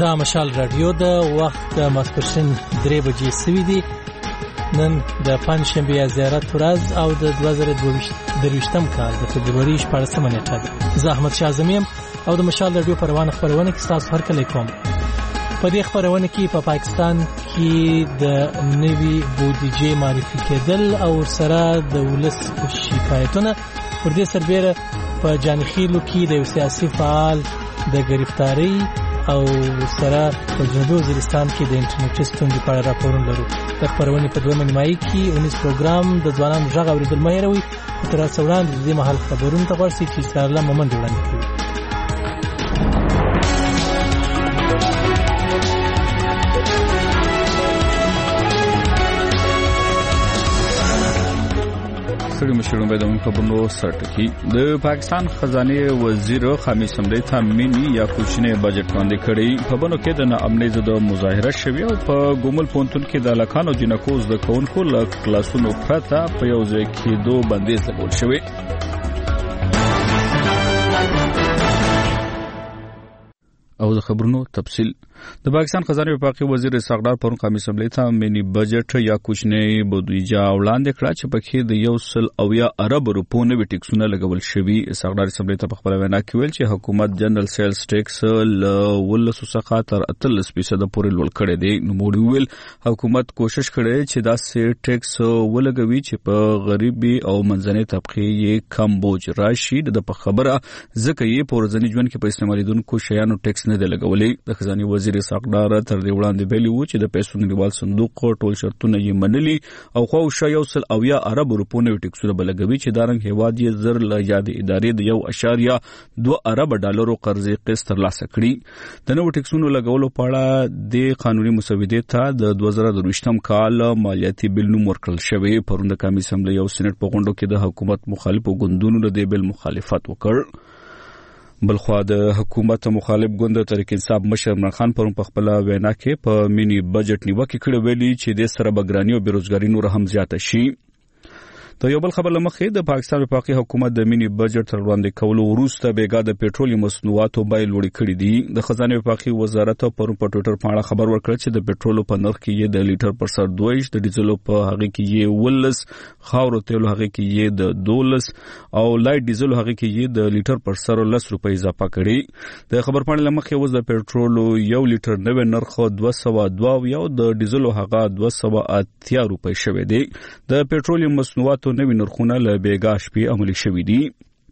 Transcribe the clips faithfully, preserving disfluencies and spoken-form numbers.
دا مشال رادیو د وخت ماسپښین درې بجې سوي دي. نن د پنجشنبې زیارت ورځ او د دوه زره درویشتم کال د فبروري شپاړسمه نیټه ده. زه احمد شاه اعظمي یم او د مشال رادیو په روانه خپرونه کې ستاسو هرکلی کوم. په دې خپرونه کې په پا پاکستان کې د نوي بودیجې معرفي کېدل او ورسره د ولس شکایتونه، پر دې سربیره په جانخیلو کې د یو سیاسي فعال د گرفتاری او سره په جنوبي وزیرستان کې د انټرنیټي ستونزې په اړه راپورونه لرو. د خپرونې په دویمه نیمایي کې اونیز پروګرام د ځوانانو غږ اورېدل مه هېروئ. تر هڅه وړاندې د دې مهال خبرونو ته غوږ شئ چې سارله مومند وړاندې کوي. ستړي مشرون به د خبرونو سرټکی. د پاکستان خزانه وزیر خمیس حمدی ته مینی یا کوچنی بجټ وړاندې کړی. په بنو کې د ناامنۍ ضد مظاهره شوې او په ګومل پونتون کې د لکانو جنکوز د کونکو له کلاسونو پرته په یو ځای کې دوه بندیز لګول شوی. او د خبرونو تفصیل. د پاکستان خزانه وفاقي وزیر اسحاق پرون خمیس حمدی ته مینی بجټ یا کوچنی بودیجه وړاندې کړه چې پکې د یو سل اویا ارب روپو نوي ټیکسونه لګول شوي. اسحاق حمدی ته په خپل وینا کې ویل چې حکومت جنرال سیلز ټیکس له ولس څخه تر اتلس فیصد پورې لوړ کړی دی. نو موږ ویل حکومت کوشش کړي چې دا سي ټیکس ولګوي چې په غریبي او منځنۍ طبقه یې کم بوج راشي. د په خبره ځکه یې په ورځني ژوند کې په استعمالیدونکو شیانو ټیکس نه دی لګولې. د خزانه وزیر ساقدار تر دې وړاندې ویلي وو چې د پیسو نړیوال صندوق ټول شرطونه یې منلي او خو شا یو سل اویا ارب روپو نوي ټیکسونه بلګوي چې دارنګ هیواد یې زر له یاد ادارې د یو اشاریه دوه ارب ډالرو قرضې قسط ترلاسه کړي. د نوو ټیکسونو لګولو په اړه د قانوني مسودې ته د دوه زره درویشتم کال مالیاتي بل نوم ورکړل شوی. پرون د کمیټې اسمبلی او سېنات په غونډو کې د حکومت مخالفو ګوندونو د دې بل مخالفت وکړ. بلخوا د حکومت مخالف ګوند تحریک انصاف مشر عمران خان پرون په خپل وینا کې په مینی بجټ نیوکه کړې ویلي چې د سره بګرانی او بیروزګاری نور هم زیاته شي. د یو بل خبر لمخې د پاکستان وفاقي حکومت د مینی بجټ تر وړاندې کولو وروسته بیګا د پېټرول مصنوعاتو بیې لوړې کړې دي. د خزانه وفاقي وزارت پرون په ټوئیټر باندې خبر ورکړ چې د پېټرول په نرخ کې یې د لیټر پر سر دوه د ډیزلو په هغه کې یې ولس، خاورو تیلو هغه کې یې د دولس او لایټ ډیزل هغه کې یې د لیټر پر سر لس روپۍ اضافه کړي. د خبر باندې لمخې وز د پېټرول یو لیټر نوې نرخ دوه سوه دوه او د ډیزلو هغه دوه سوه اتیا روپۍ شوی دی. د پېټرول مصنوعاتو نوې نرخونه له بیګا شپې عملي شوي دي.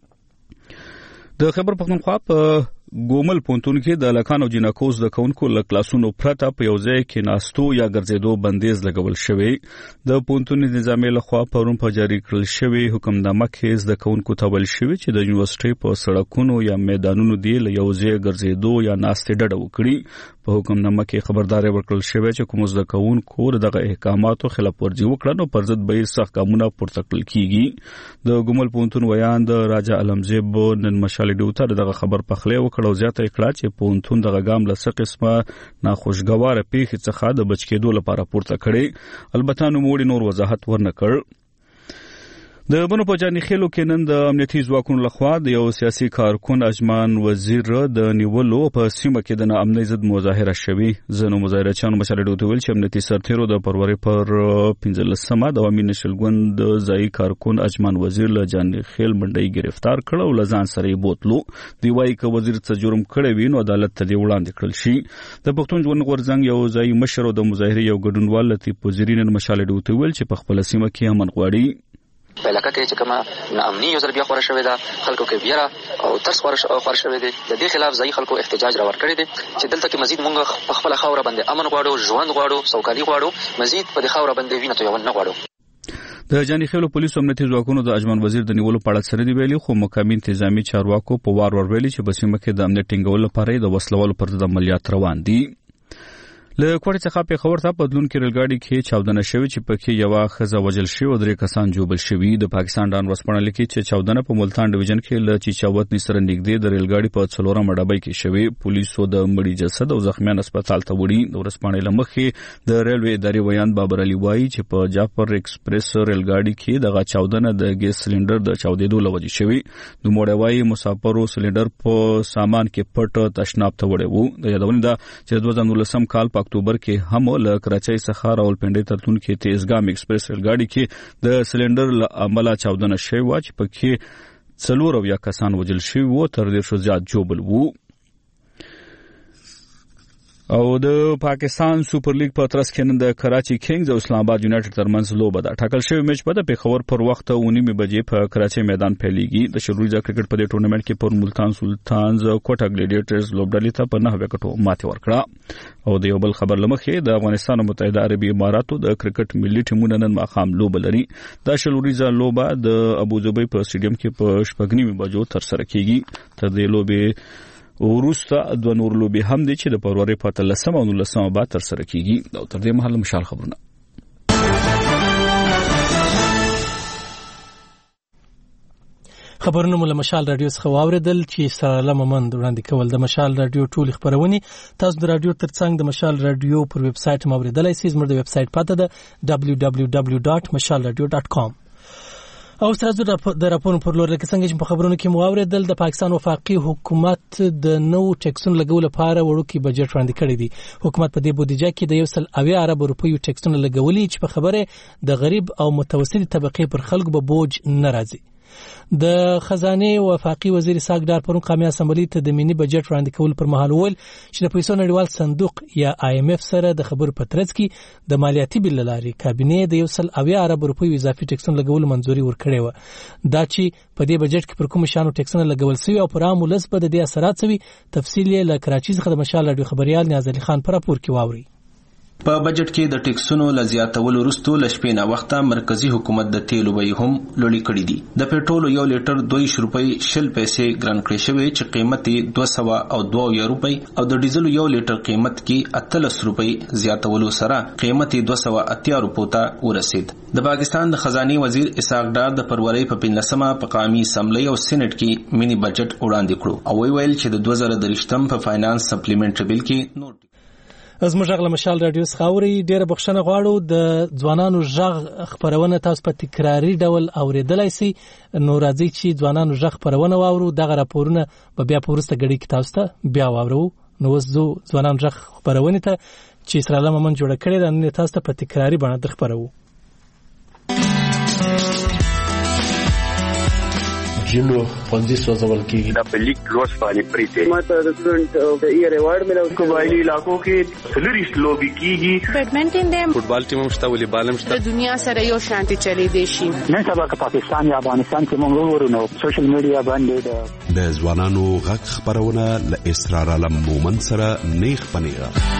د خیبر پختونخوا په ګومل پونتون کې د لکانو جنکوز د کونکو له کلاسونو پرته په یو ځای کې ناستو یا ګرځېدو بندیز لګول شوی. د پونتون نظامي لخوا پرون په جاری کړل شوی حکمنامه کې زده کوونکو ته ویل شوی چې د یونیورسيټي په سړکونو یا میدانونو دی له یو ځای ګرځېدو یا ناستې ډډه وکړي. په حکمنامه کې خبرداري ورکړل شوی چې کوم زده کوونکو دغه احکاماتو خلاف ورزي وکړي نو پر ضد به سخت ګامونه پورته کړل کیږي. د ګومل پونتون ویان د راجا علمزیب نن مشال ډیوټر دغه خبر پخلی وکړ او زیاته کړه چې پونتون دغه ګام له څه قسمه ناخوشګواره پیښې څخه د بچ کېدو لپاره پورته کړي. البته نو موږ نور وضاحت ورنه کړ. د بنو په جانخیلو کې نن د امنیتي ځواکونو لخوا د یو سیاسي کارکون اجمان وزیر د نیولو په سیمه کې د ناامنۍ ضد مظاهره شوې. ځینو مظاهرچیانو مشال ډیوټر ویل چې امنیتي سرتیرو د فروری پر پنځلسمه د عوامي نشل ګوند د ځایي کارکون اجمان وزیر له جانخیل منډۍ گرفتار کړ او له ځان سره یې بوتلو. دی وايي که وزیر څه جرم کړی وي نو عدالت ته دې وړاندې کړل شي. د پښتون ژوند غورځنګ یو ځایي مشر او د مظاهرې یو ګډونوال لطیف وزیری نن مشال ډیوټر ویل چې په خپل سیمه کې امن غواړي. په علاقه کې چې کومه ناامني یو ځل بیا خوره شوې ده، خلکو کې بیره او ترس خوره شوې دي. د دې خلاف ځایي خلکو احتجاج راوړ کړی دی چې دلته کې مزید موږ په خپله خاوره باندې امن غواړو، ژوند غواړو، سوکالي غواړو، مزید په دې خاوره باندې وینه تویول نه غواړو. د جانخیلو پولیسو امنیتي ځواکونو د اجمان وزیر د نیولو په اړه سره دی ویلي، خو مقامي انتظامی چارواکو په وار ور ویلي چې په سیمه کې د امنیت ټینګولو لپاره د وسلوالو پر ضد عملیات روان دي. له کوټې څخه په خبر ته بدلون کې ریلګاډي کې چاودنه شوې چې پکې یو خزه وجل شوی او درې کسان جوبل شوي. د پاکستان ډان ورسپړل کې چې چاودنه په ملتان ډیویژن کې له چیچاوت نسره نږدې د ریلګاډي په څلورم ډبې کې شوی. پولیسو د مړي جسد او زخمیان هسپتال ته وړي. د ورسپړل لمخې د ریلوی ادارې ویان بابر علي وایي چې په جعفر ایکسپریس ریلګاډي کې دغه چاودنه د ګیس سلندر د چاودېدو لوجه شوی. د موړ وایي مسافرو سلندر په سامان کې پټ تشناب ته وړي وو. د یادونه ده چې دوه زره نولسم کال په اکتوبر کې هم له کراچۍ څخه راولپنډۍ ته تلونکي تیزګام ایکسپریس ریلګاډي کې د سلندر له امله چاودنه شوې وه چې پکې څلور اویا کسان وژل شوي وو، تر دېرشو زیات جوبل وو. او د پاکستان سوپر لیګ په ترڅ کې نن د کراچي کینګز او اسلام آباد یونایټډ ترمنځ لوبه ده. ټاکل شوی میچ به د پېښور پر وخت او نیمه بجې په کراچي میدان پیلېږي. د شروریزه کرکټ په دې ټورنمنټ کې پر ملتان سلطانز کوټا ګلیډیټرز لوبډلې ته په نهه وکټو ماتې ورکړه. او د یو بل خبر لمخې د افغانستان متحده عربي اماراتو د کرکټ ملي ټیمونه نن ماښام لوبه لري. د شروریزه لوبه د ابوظبي په سټیډیم کې په شپږ نیمه بجو ترسره کېږي. تر دې لوبې وروسته دوه نور لوبې هم دي چې د فروری په اتلسمه او نولسمه بعد ترسره کېږي. او تر دې مهاله مشال خبرونه. خبرونه مو له مشال رادیو څخه واوریدل چې سره لممند وړاندې کول. د مشال رادیو ټول خبرونه تاسو د رادیو ترڅنګ د مشال رادیو پر ویب سټ موریدلای شئ. زموږ د ویب سټ پته ده دبلیو دبلیو دبلیو ډاټ مشال رادیو ډاټ کام. او تاسو د راپورونو پر لور لکه څنګه چې په خبرونو کې مو اوریدل د پاکستان وفاقي حکومت د نو ټیکسونو لګولو لپاره وړوکی بجټ وړاندې کړی دی. حکومت په دې بودیجه کې د یو سل اویا ارب روپیو ټیکسونو لګولي چې په خبره د غریب او متوسطي طبقه پر خلکو به بوج نه راځي. د خزانه وفاقي وزیر اسحاق ډار پرون قومي اسمبلی ته د مینی بجټ وړاندې کول پر مهال ویل چې د پیسو نړیوال صندوق یا آی ایم اف سره د خبرو په ترڅ کې د مالیاتي بل لاري کابینه د یو سل اویا ارب روپیو اضافي ټیکسونو لګول منځوري ورکړې و. دا چې په دې بجټ کې پر کوم شانو ټیکسونه لګول شوی او پر عام ولس په دې اثرات شوی تفصیل یې له کراچۍ څخه د مشال رادیو خبريال نیاز علي خان پر راپور کې واوري. په بجټ کې د ټیکسونو لزیاتولو وروسته لشپینا وخته مرکزی حکومت د تیلو بیې هم لوړې کړې دي. د پېټرول یو لیټر دوه روپۍ شل پیسې ګران کړی شوی چې قیمت یې دوه سوه او دوه روپۍ او د ډیزل یو لیټر قیمت کې اتلس روپۍ زیاتولو سره قیمت یې دوه سوه اتیا روپو ته ورسید. د پاکستان د خزانه وزیر اسحاق ډار د فروری په پنځمه په قومي اسمبلی او سېنات کې مینی بجټ وړاندې کړو او ویل چې د دوه زره درشتم په فاینانس سپلیمنټری بل کې نوټ از مجغله مشال رادیو څخه ډیره بخښنه غواړو. د ځوانانو ژغ خبرونه تاسو په تکراری ډول اوریدلای شئ. نو راځي چې ځوانانو ژغ خبرونه واورو. دغه راپورونه به بیا په ورسته غړي کې تاسو ته بیا واورو. نو وزو ځوانانو ژغ خبرونه ته چې سره لمن جوړ کړي دا نه تاسو ته په تکراری باندې خبرو. جنو پنځه سوځول کېږي د پلیک لوس باندې پریته ماته د سټډنټ د ایئر ایوارډ ملو قبایلی علاقو کې سلریش لوبي کیږي. بیډمنټن دیم فوټبال ټیم هم شته ولې بالم شته. د دنیا سره یو شانتي چلی دی شي. نن سبا که پاکستان یا افغانستان کې موږ ورونو سوشل میډیا باندې د ځوانانو غږ خبرونه ل اسرار علم مومن سره نیخ پنیغه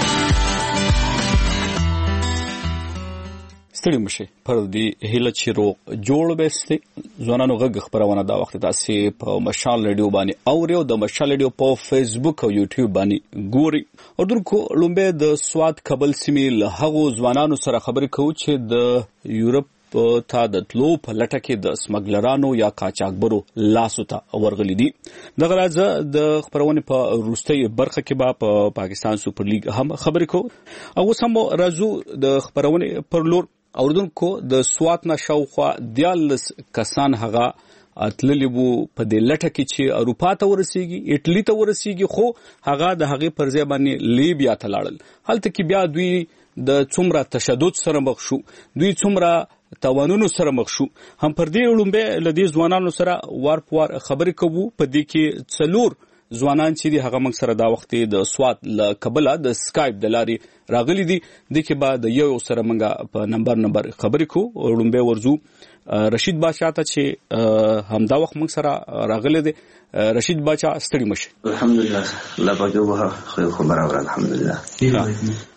ستړي مشه پر دې هله چې رو جوړ بهسته ځوانانو غږ خبرونه دا وخت تاسو په مشال رادیو باندې او د مشال رادیو په فیسبوک او یوټیوب باندې ګوري. او درکو لومبه د سواد کابل سیمې له هغو ځوانانو سره خبرې کوو چې د یورپ ته د تلو په لټه کې د سمګلرانو یا قاچاقبرو لاسو ته ورغلي دي. دغه راځه د خبرونه په روستي برخه کې با په پاکستان سوپر لیګ هم خبرې کوو. او سم راځو د خبرونه پر لور اوردونکو د سوات نه شاوخوا دیالس کسان هغه اتللی وو په دې لټه کې چې اروپا ته ورسیږي ایټلی ته ورسیږي خو هغه د هغه پر ځای باندې لیبیا ته لاړل. هلته کې بیا دوی د څومره تشدد سره مخ شو، دوی څومره توانونو سره مخ شو. هم پر دې وړاندې لدی ځوانانو سره وار په وار خبرې کوو. په دې کې څلور ځوانان چې دی هغه موږ سره دا وخت د سوات ل کابل د سکایپ د لارې راغلي دي. د کې بعد یو سره موږ په نمبر نمبر خبرې کوو. وړاندې ورزو رشید بادشاہ ته چې هم دا وخت موږ سره راغلي دي. رشید بادشاہ ستړي مشه. الحمدلله الله پاک وبه خو خبر اور الحمدلله.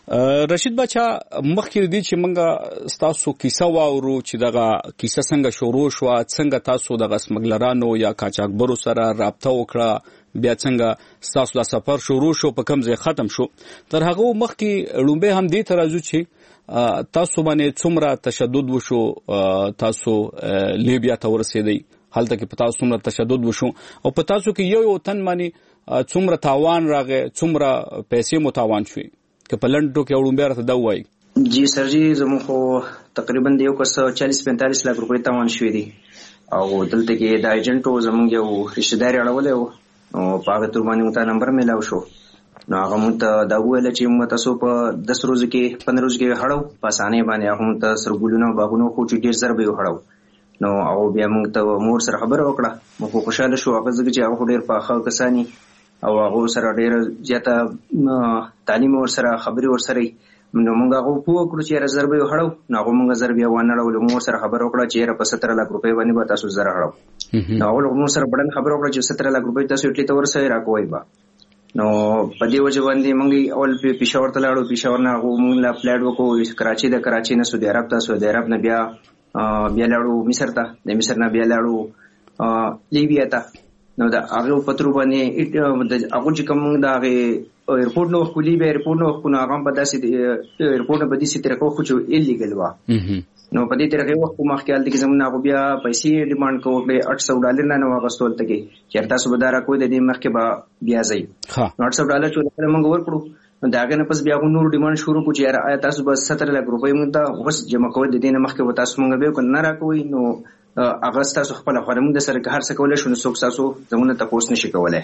رشید بچا مخکې دي چې موږ تاسو کیسه واورو چې دغه کیسه څنګه شروع شو، څنګه تاسو د سمګلرانو یا قاچاقبرو سره رابطه وکړه، بیا څنګه تاسو لا سفر شروع شو، په کوم ځای ختم شو. تر هغه مخکې لومبه هم دې ترازو چې تاسو باندې څومره تشدد وشو، تاسو لیبیا ته ورسېدئ، هلته کې په تاسو څومره تشدد وشو او په تاسو کې یو یو تن باندې څومره تاوان راغی، څومره پیسې مو تاوان شوې که په لنډو کې وړومبه راته دا وایي. جی سر جی زموږ خو تقریبا د یو کس چالیس پینتالیس لاک روپۍ تاوان شوې دي او دلته کې د ایجنټو زموږ یو رشته داري اړولی و او په هغه تور باندې موږ ته نمبر میلاو شو. نو هغه موږ ته دا وویل چې موږ تاسو په دس ورځو کې پندرہ ورځو کې هړو په اسانۍ باندې. هغه موږ ته سرګولونه باغونه خو چې ډېر زر به یې هړو. نو او بیا موږ ته مور سره خبره وکړه، موږ خوشحاله شو. هغه ځکه چې هغه ډېر پاخه کسانی او هغه سره ډېر زیاته تعلیم ور سره خبري ور سره. نو موږ هغه پوه کړو چې رزرو به هړو. نو هغه موږ زر بیا ونه راول، مور سره خبره وکړه چې په ستر لک روپۍ باندې به تاسو زر هړو. نو هغه مور سره بڑن خبره وکړه چې ستر لک روپۍ تاسو اټلی ته ورسې راکوي با. نو په دې وجه باندې موږ اول په پېښور ته لاړو. پېښور نه هغه موږ لا پلیټ وکړو کراچي، د کراچي نه سعودي عرب ته، سعودي عرب نه بیا بیا لاړو مصر ته، د مصر نه بیا لاړو لیبیا ته. نو دا هغه په تر باندې د هغه چې کوم د هغه ایرپورټ نو خولي به ایرپورټ نو خو هغه په داسې ایرپورټ په دې ستره کو خو چې الیګل و. نو په دې طریقې وخت ما خیال دي چې زمونږ هغه بیا پیسې ډیماند کوو په آठ سو ډالر نه نو هغه ستول ته کې چې تاسو به دارا کوی د دې مخکې به بیا ځي. نو آठ سو ډالر چې موږ ورکړو نو داګه نه پس بیا نور ډیماند شروع کو چې آیا تاسو به ستر لک روپۍ موږ ته وس جمع کوی د دې نه مخکې و تاسو موږ به کو نه راکوي. نو هغه تاسو خپل خورم د سره هر څه کولای شو، نو څوک تاسو زمونه تاسو نشي کولای.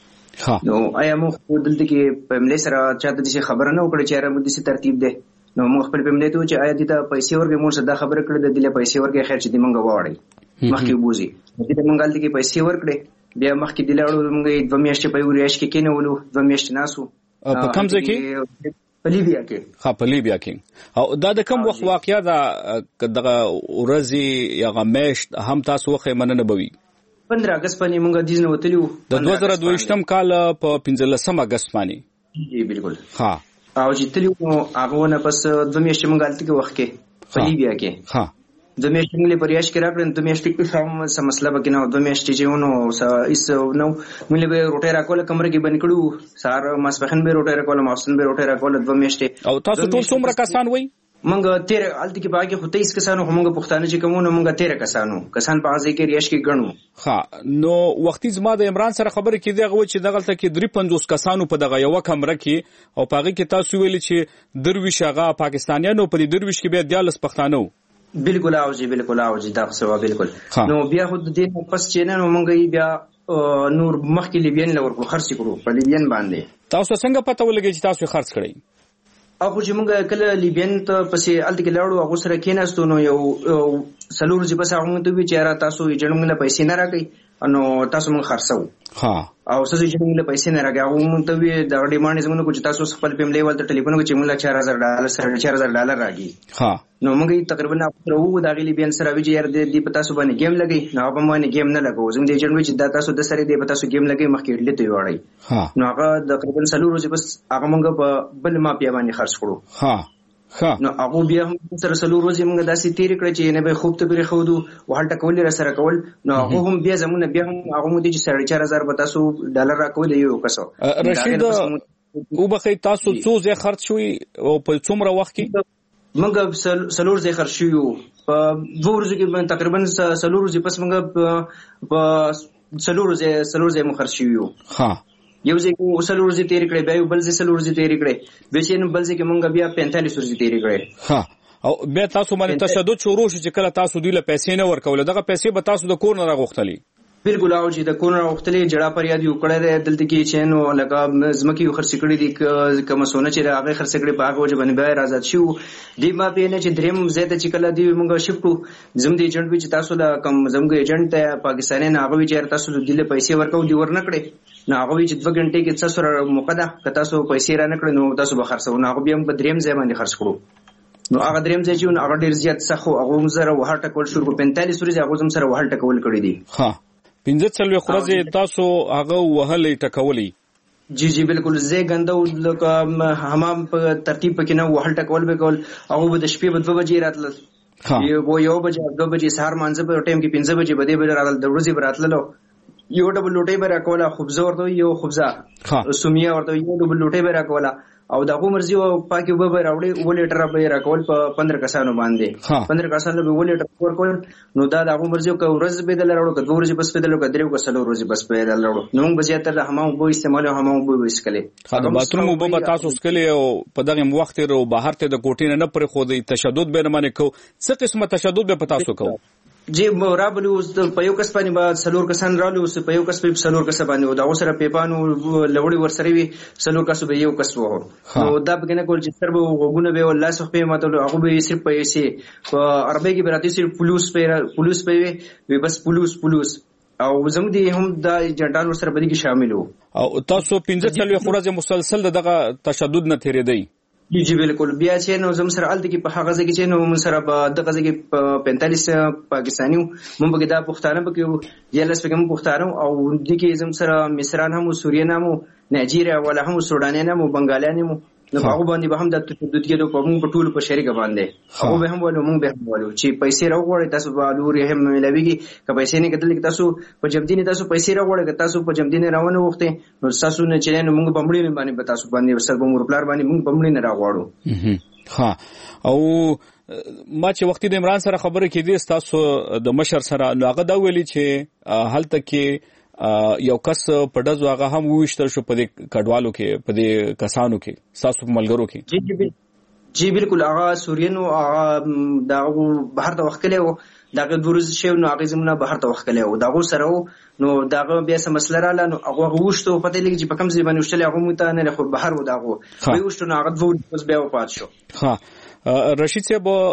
نو آیا موږ دلته کې په ملي سره چاته د خبره نه وکړي چې را مو د ترتیب ده. نو موږ خپل په ملي ته چې آیا د پیسې ورګه موږ صدا خبره کړې د دې پیسې ورګه خیر چې د موږ واړی مخکې بوزي د موږ دلته کې پیسې ورکړې بیا مخکې د لاړو موږ دوه میاشتې په ورياش کې کېنولو، دوه میاشتې ناسو په کوم ځای کې په لیبیا کې. ها په لیبیا کې. او دا د کوم وخت واقعیا دا دغه ورځي یا غمیشت هم تاسو وخت مننه بوي؟ پندرہ اگست باندې موږ د دې وتلیو د دوه زره دوه کال په پنځلسم اگست باندې. جی بالکل. ها او چې تلیو هغه نه پس دوه میاشتې موږ الته کې وخت کې په لیبیا کې. ها دوه میاشتې موږ په ریاش کې راکړل. دوه میاشتې کې هم څه مسله بګنه دوه میاشتې چې ونو ایس نو موږ به روټه راکول کمره کې بند کړو، سار ماسپخن به روټه راکول، ماسن به روټه راکول دوه میاشتې. او تاسو ټول څومره کسان وای؟ موږ تیر الته کې باقي خو تیس کسانو موږ پښتانه چې کومو موږ تیر کسانو کسان په ځای کې ریاش کې غنو. ها نو وختي زما د عمران سره خبره کې دی غو چې دغلته کې درې پنځوس کسانو په دغه یو کمره کې او پاغه کې تاسو ویل چې درویش هغه پاکستانیانو په درویش کې به دیالس پښتانه. بالکل اوجی بالکل اوجی دا څه بالکل. نو بیا خو د دې پس چې نه موږ بیا نور مخکې لیبین لور کو خرڅ کړو په لیبین باندې. تاسو څنګه پته ولګی چې تاسو خرڅ کړئ؟ اخو چې موږ کله لیبین ته پسې الته کې لاړو هغه سره کېناستو نو یو سلور چې پس هغه ته وی چې را تاسو ایجنټ موږ له پیسې نه راکړي نو تاسو موږ خرڅو. ها او سږي چې موږ له پیسې نه راکړي هغه موږ ته وی د ډیماند زمونږ کو چې تاسو خپل پم لیول ته ټلیفون کو چې موږ له چار هزار ډالر سره چار هزار ډالر راکړي. ها نو موږ تقریبا تر وو د لیبین سره وی چې یار دې په تاسو باندې گیم لګي نو هغه باندې گیم نه لګو زموږ د ایجنټ چې دا تاسو د سره دې په تاسو گیم لګي مخکې لته وړي. نو هغه تقریبا سلور ورځې بس هغه موږ په بل ماپیا باندې خرڅ کړو. ها ها نو هغه بیا هم سره سلور ورځې موږ داسې تیر کړ چې نه به خوب ته بری خودو وهلټه کول را سره کول. نو هغه هم بیا زمونه بیا هم هغه مو دي چې ساڑھے چار هزار به تاسو ډالر راکول یو کسو. رشید او بخې تاسو څو ځای خرڅ شوي او په څومره وخت کې؟ موږ سلور ځای خرڅ شوو په دوه ورځو کې تقریبا سلور ورځې پس موږ په سلور ځای سلور ځای مو خرڅ شوو. ها یو ځای کو سلور ورځې تیر کړې بیا یو بل ځای سلور ورځې تیر کړې بیا چې بل ځای کې موږ بیا پینتالیس ورځې تیر کړې. ها او بیا تاسو باندې تشدد شروع شو چې کله تاسو دوی له پیسې نه ورکول دغه پیسې به تاسو د کور نه راغوښتلې؟ بالکل او چې د کور نه راغوښتلې جړه پر یاد یو کړه دلته کې چې نو لکه زمکی یو خرڅ کړې دي کوم سونه چې هغه خرڅ کړې په هغه وجه باندې بیا آزاد شو دی ما په نه چې دریم زیاته چې کله دی موږ شفټو زم دی ایجنټ چې تاسو لا کم زمګ ایجنټ ته پاکستاني نه هغه چې تاسو د دله پیسې ورکو دی ورنکړي نو هغه چې دوه غنټې کې څه سره موقعه که تاسو پیسې را نکړي نو تاسو به خرڅو نو هغه بیا په دریم ځای باندې خرڅ کړو. نو هغه دریم ځای چې هغه ډیر زیات سخو هغه زره وهټ کول شروع پینتالیس ورځې هغه زم سره وهټ کول کړی دي. ها پنځه څلوي خورځي تاسو هغه وهلې ټکولې جی جی بالکل زه ګنده لکه حمام په ترتیب پکې نه وهل ټکول به کول هغه به د شپې به دوه بجې راتلل یو یو بجې دوه بجې سهار مانځه په ټایم کې پنځه بجې به دې به راتلل د ورځې به راتللو یو ډبل لوټي به راکوله خبزه ورته یو خبزه سومیا ورته یو ډبل لوټي به راکوله او دغه مرزي او پاکي وب به راوړي و لیټر به راکول په پندرہ کسانو باندې پندرہ کسانو به و لیټر ورکول نو دا دغه مرزي او ورځ به دل راوړو کډو ورځ بس په دل کډریو کسلو ورځ بس په دل راوړو نو موږ به تر حمام بو استعمال حمام بو وسکلي خاطر باتروم وب تاسو وسکلي او په دغه وخت رو بهر ته د کوټین نه پر خو د تشدد به نه معنی کو څه قسمه تشدد به پتا سو کو جی رابلو په یو کس باندې با سلور کسان رالو په یو کس په سلور کس باندې دا اوسره پیپانو لوړی ورسره وی سلور کس به یو کس وو نو دا بګنه کول چې سر به وګونه به الله سخ په ماته هغه به صرف پیسې په عربی کې براتی صرف پولیس په پولیس په وی بس پولیس پولیس او زموږ دي هم دا جنټان ورسره بدی کې شامل وو او تاسو پنځه څلوي خورځ مسلسل دغه تشدد نه تیرې دی جی جی بالکل بیا چې نو زم سره الته کې په هغه ځای کې چې نو من سره په دغه ځای کې پینتالیس پاکستاني مونږ به دا پښتانه پکې یلس پکې مونږ پښتانه او د کې زم سره مصران هم سوریان هم نایجیریا ولا هم سودانیان هم بنگالیان هم نو هغه باندې به هم د تشدد کې په مونږ په ټول په شریک باندې هغه به هم ولو مونږ به هم ولو چې پیسې راوړی تاسو به لوري هم ملويږي که پیسې نه کتل کې تاسو په جمدینه تاسو پیسې راوړی تاسو په جمدینه راونه وخت نو تاسو نه چلین مونږ بمړی نه باندې تاسو باندې سر به مور پلار باندې مونږ بمړی نه راوړو ها او ما چې وختي د عمران سره خبره کې دي تاسو د مشر سره نو هغه دا ویلي چې هلته کې یو کس په دزو هغه هم وښتل شو په دې کډوالو کې په دې کسانو کې تاسو په ملګرو کې جی جی جی بالکل هغه سورینو هغه دغه بهر ته وخت کلیو دغه دورز شو نو هغه زمونه بهر ته وخت کلیو دغه سره نو دغه بیا سم مسله را لاله نو هغه وښتو پته لګي چې په کوم ځای باندې وشتل هغه مته نه خو بهر و دغه وي وښتو نو هغه دوه بس بیا وپات شو ها رشید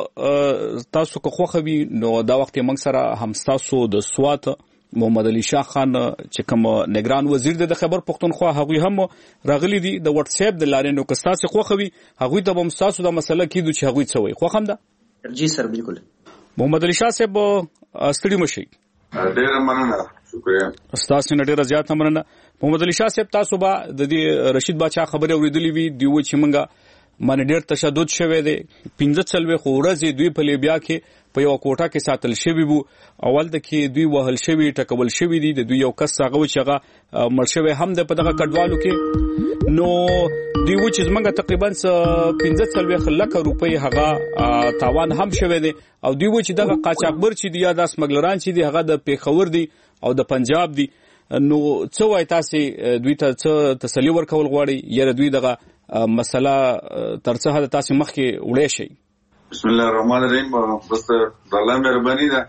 صاحب تاسو کو خوخوي نو دا وخت موږ سره هم تاسو د سوات محمد علي شاه خان چې کوم نگران وزیر د خبر پښتونخوا هغه هم راغلي دي د واتس اپ د لارې نو کستاس خوخوي هغه ته هم تاسو د مسله کېدو چې هغه څه وي خو هم ده جی سر بالکل محمد علي شاه صاحب ستړي مشي ډېر مننه شکریہ تاسو نه ډېر زیات مننه محمد علي شاه صاحب تاسو به د دې رشید باچا خبره اوریدلې وي دی و چې منګه من ډېر تشدد شوه دی پنځه څلوي خورځي دوی په لیبیا کې په یو کوټه کې ساتل شوی وو اول د کې دوی وهل شوی ټکول شوی دي د دوی یو کس هغه چې هغه مرشوي هم د په دغه کډوالو کې نو دوی و چې زمونږ تقریبا پنځه څلوي لک روپۍ هغه تاوان هم شوی دی او دوی و چې دغه قاچاقبر چې دی یا د سمګلران چې دی هغه د پیښور دی او د پنجاب دی نو څه وای تاسو دوی ته څه تسلی ورکول غواړي یا دوی دغه مسله ترڅه د تاسو مخ کې وړې شي بسم الله الرحمن الرحیم بس د الله مهرباني ده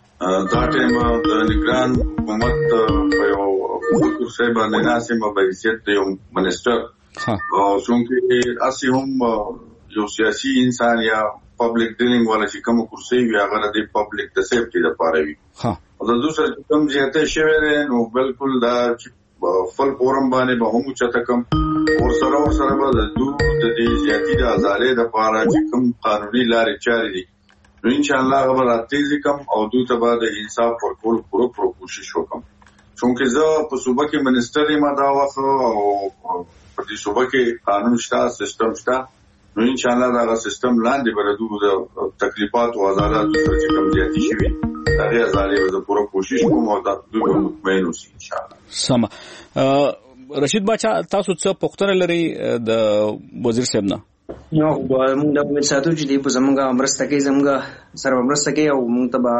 دا ټیم د نگران حکومت په یو کورسي باندې ناسم په حیثیت یو منسټر او څنګه اسی هم یو سیاسي انسان یا پبلک ډیلینګ والا چې کوم کورسي وي هغه د پبلک د سیفټي لپاره وي او د دوسر کوم ځای شوی نو بالکل دا فل فورم باندې به هم چاته کوم اور سره اور سره به د دوه د دې زیاتی د ازالې د لپاره چې کوم قانوني لارې چارې دي نو ان شاء الله هغه راتېږي کوم او دوی ته به د انصاف ورکول پوره پوره کوشش وکم چونکه زه په صوبه کې منسټر یم دا وخت او په دې صوبه کې قانون شته سیستم شته نو ان شاء الله دا سیستم لاندې به دوی د تکلیفات او عدالت سره چې کوم زیاتی شي هغه ازالې به پوره کوشش کوم او دا دوی به مطمئن اوسي ان شاء الله سم رشید باچا تاسو څه پوښتنه لري د وزیر صاحب نه نو موږ د امید ساتو چې دی په زمونږه مرسته کې زمونږه سره مرسته کوي او موږ ته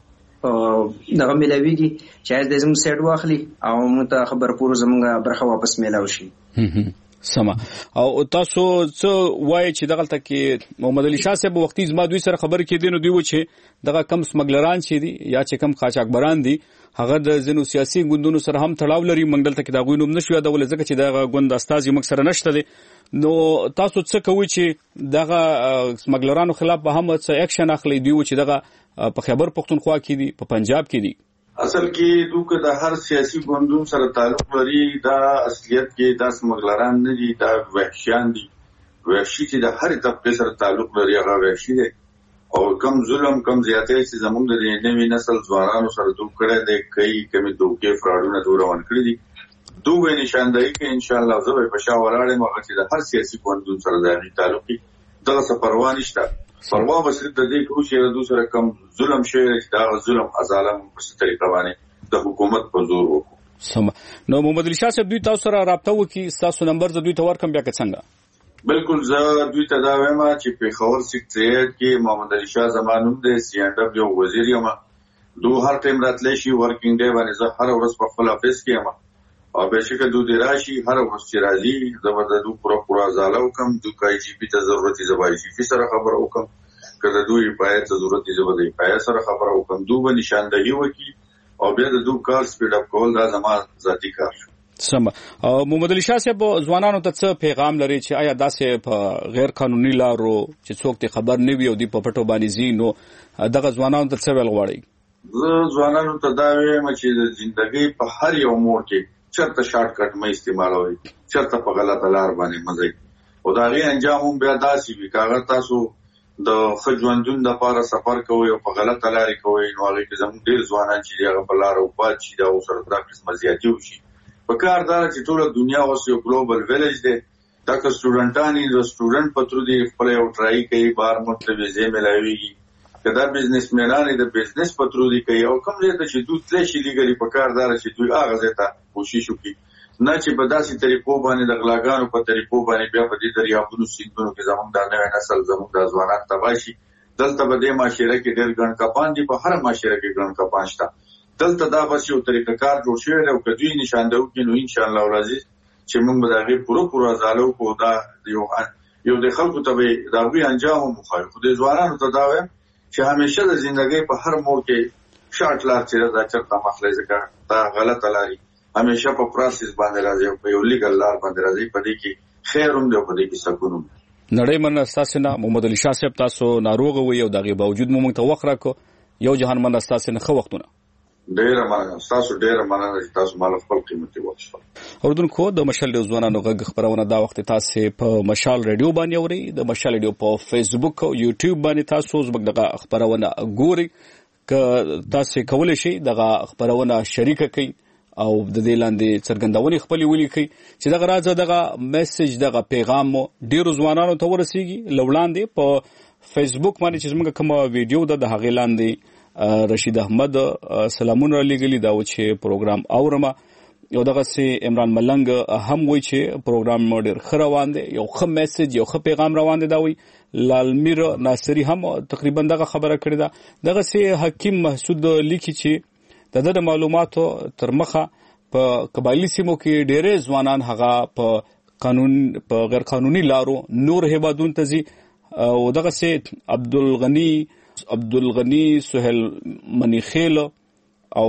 به دغه ملويږي چې د زموږ سیټ واخلي او موږ ته خبر پوره زمونږه برخه واپس میلاو شي سما او تاسو څه وایي چې دغه تکي محمد علي شاه صاحب وختي زما دوی سره خبر کې دي نو دوی و چې دغه کم سمګلران چې دي یا چې کم قاچاقبران دي هغه د زنو سیاسي ګوندونو سره هم تړاو لري منګل ته کې دا غوینوم نشو دا ول ځکه چې دا ګوند استاد یې مک سره نشته دي نو تاسو څه کوئ چې دغه سمګلرانو خلاف به هم څه اکشن اخلي دی چې دغه په خیبر پختونخوا کې دي په پنجاب کې دي اصل کې دوی د هر سیاسي ګوندونو سره تعلق لري دا اصلیت کې د سمګلران نه دي دا وحشیان دي وحشي چې د هر طبقه سره تعلق لري هغه وحشي دي او کم ظلم کم زیاتې چې زموږ د نوې نسل ځوانانو سره دوی کړه د کوي کمی دوکې فراډونه دوه روان کړی دي دوه نشاندهي کې ان شاء الله زه به پښا ولاړم هغه چې د هر سیاسي ګوندونو سره د تعلق دغه څه پروا نشته. پروا به صرف د دې کوم چې د دوی سره کوم ظلم شوی چې دا ظلم ازالم په څه طریقه باندې د حکومت په زور وکړو. سم. نو محمد علي شاه صاحب دوی تاسو سره رابطه وکړي، تاسو نمبر ز دوی ته ورکم بیا که څنګه؟ بالکل زه دوی ته دا وایم چې په خبر سیکریټریټ کې محمد علي شاه زمانوم د سی ان ډبلیو وزیر یم. دو هر ټیم راتلی شي ورکینګ ډے باندې زه هر ورځ په خپل افیس کې یم او به شکه دوی دی راشي هر ورځ چې راځي زه به د دوی پوره پوره ازاله وکم. دوی کای جی پی ته ضرورت یې زبای جی پی سره خبر وکم، کله دوی پای ته ضرورت یې زبای پای سره خبر وکم. دوی به نشاندهي وکي او بیا د دوی کار سپیډ اپ کول دا زما ذاتی کار شو. سم. محمد علي شاه صاحب ځوانانو ته څه پیغام لري چې آیا داسې په غیر قانوني لارو چې څوک ته خبر نه وي او دی په پټو باندې زی نو دغه ځوانانو ته څه ویل غواړي؟ زه ځوانانو ته دا وایم چې د ژوندۍ په هر یو موړ کې چرته شارټ کټ مې استعمالوي، چرته په غلطه لار باندې مزي او دا غي انجام هم بیا داسي وي کاغه تاسو د خجوندون د لپاره سفر کوي او په غلطه لار کوي نو هغه کې زموږ ډیر ځوانان چې هغه په لار او پات شي دا سره د قسم زیاتی وشي. په کار دا چې ټول دنیا اوس یو ګلوبل ویلیج دی، دا که سټوډنټانی د سټوډنټ پترو دی خپل یو ټرای کوي بار مرتبه زې ملایوي کدا بزنس مینان د بزنس پترو دی کوي او کوم ځای ته چې دوی تل شي لګري په کار دار چې دوی هغه ځای ته کوشش وکړي نه چې په داسې طریقو باندې د غلاګانو په طریقو باندې بیا په دې دریابونو سیندونو کې زموږ د نوې نسل زموږ د ځوانان تباهي شي. دلته به د معاشره کې ډېر ګڼ کپان دي، په هر معاشره کې ګڼ کپان شته. دلته دا بس یو طریقه کار جوړ شوی دی او که دوی نشاندهي وکړي نو ان شاء الله العزیز چې موږ به د هغې پوره پوره ازاله وکړو. دا یو یو د خلکو ته به د هغوی انجام هم وښایو. خو د ځوانانو ته دا وایم چې همیشه د زندګۍ په هر موړ کې شارټ لار چې دا چرته مخلی ځکه دا غلطه لاري همیشه په پروسس باندې راځي او په یو لیګل لار باندې راځي. په دې کې خیر هم دی او په دې کې سکون هم. نړۍ مننه ستاسو نه محمد علي شاه صاحب، تاسو ناروغه وي او دغه باوجود مو موږ ته وخت راکړو. یو جهان مننه ستاسو نه خو وختونه. ډیره مننه تاسو ډیره مننه چې تاسو مال خپل قیمتي وخت شو. اوردونکو د مشال د ځوانانو غږ خبرونه دا وخت تاسو په مشال رادیو باندې اوري، د مشال رادیو په فیسبوک او یوټیوب باندې تاسو زموږ دغه خبرونه ګوري. که تاسو کولای شئ دغه خبرونه شریک کړئ او د دې لاندې څرګندونې خپل ولیکئ چې دغه راځه دغه میسج دغه پیغام ډیرو ځوانانو ته ورسیږي. لوړاندې په فیسبوک باندې چې موږ کوم ویډیو ده د هغې لاندې رشید احمد سلامونه لګلی دا و چې پروګرام اورم یو دغه سي عمران ملنګ هم وایي چې پروګرام ډېر ښه روان دی، یو ښه میسج یو ښه پیغام روان دی. دا وایي لالمیر ناصري هم تقریبا دغه خبره کړې ده. دغه سي حکیم محسود لیکي چې د د معلوماتو تر مخه په قبایلی سیمو کې ډېرې ځوانان هغه په قانون په غیر قانوني لارو نور هیوادونو ته ځي او دغه سي عبدالغنی عبدالغنی سهیل منیخیل او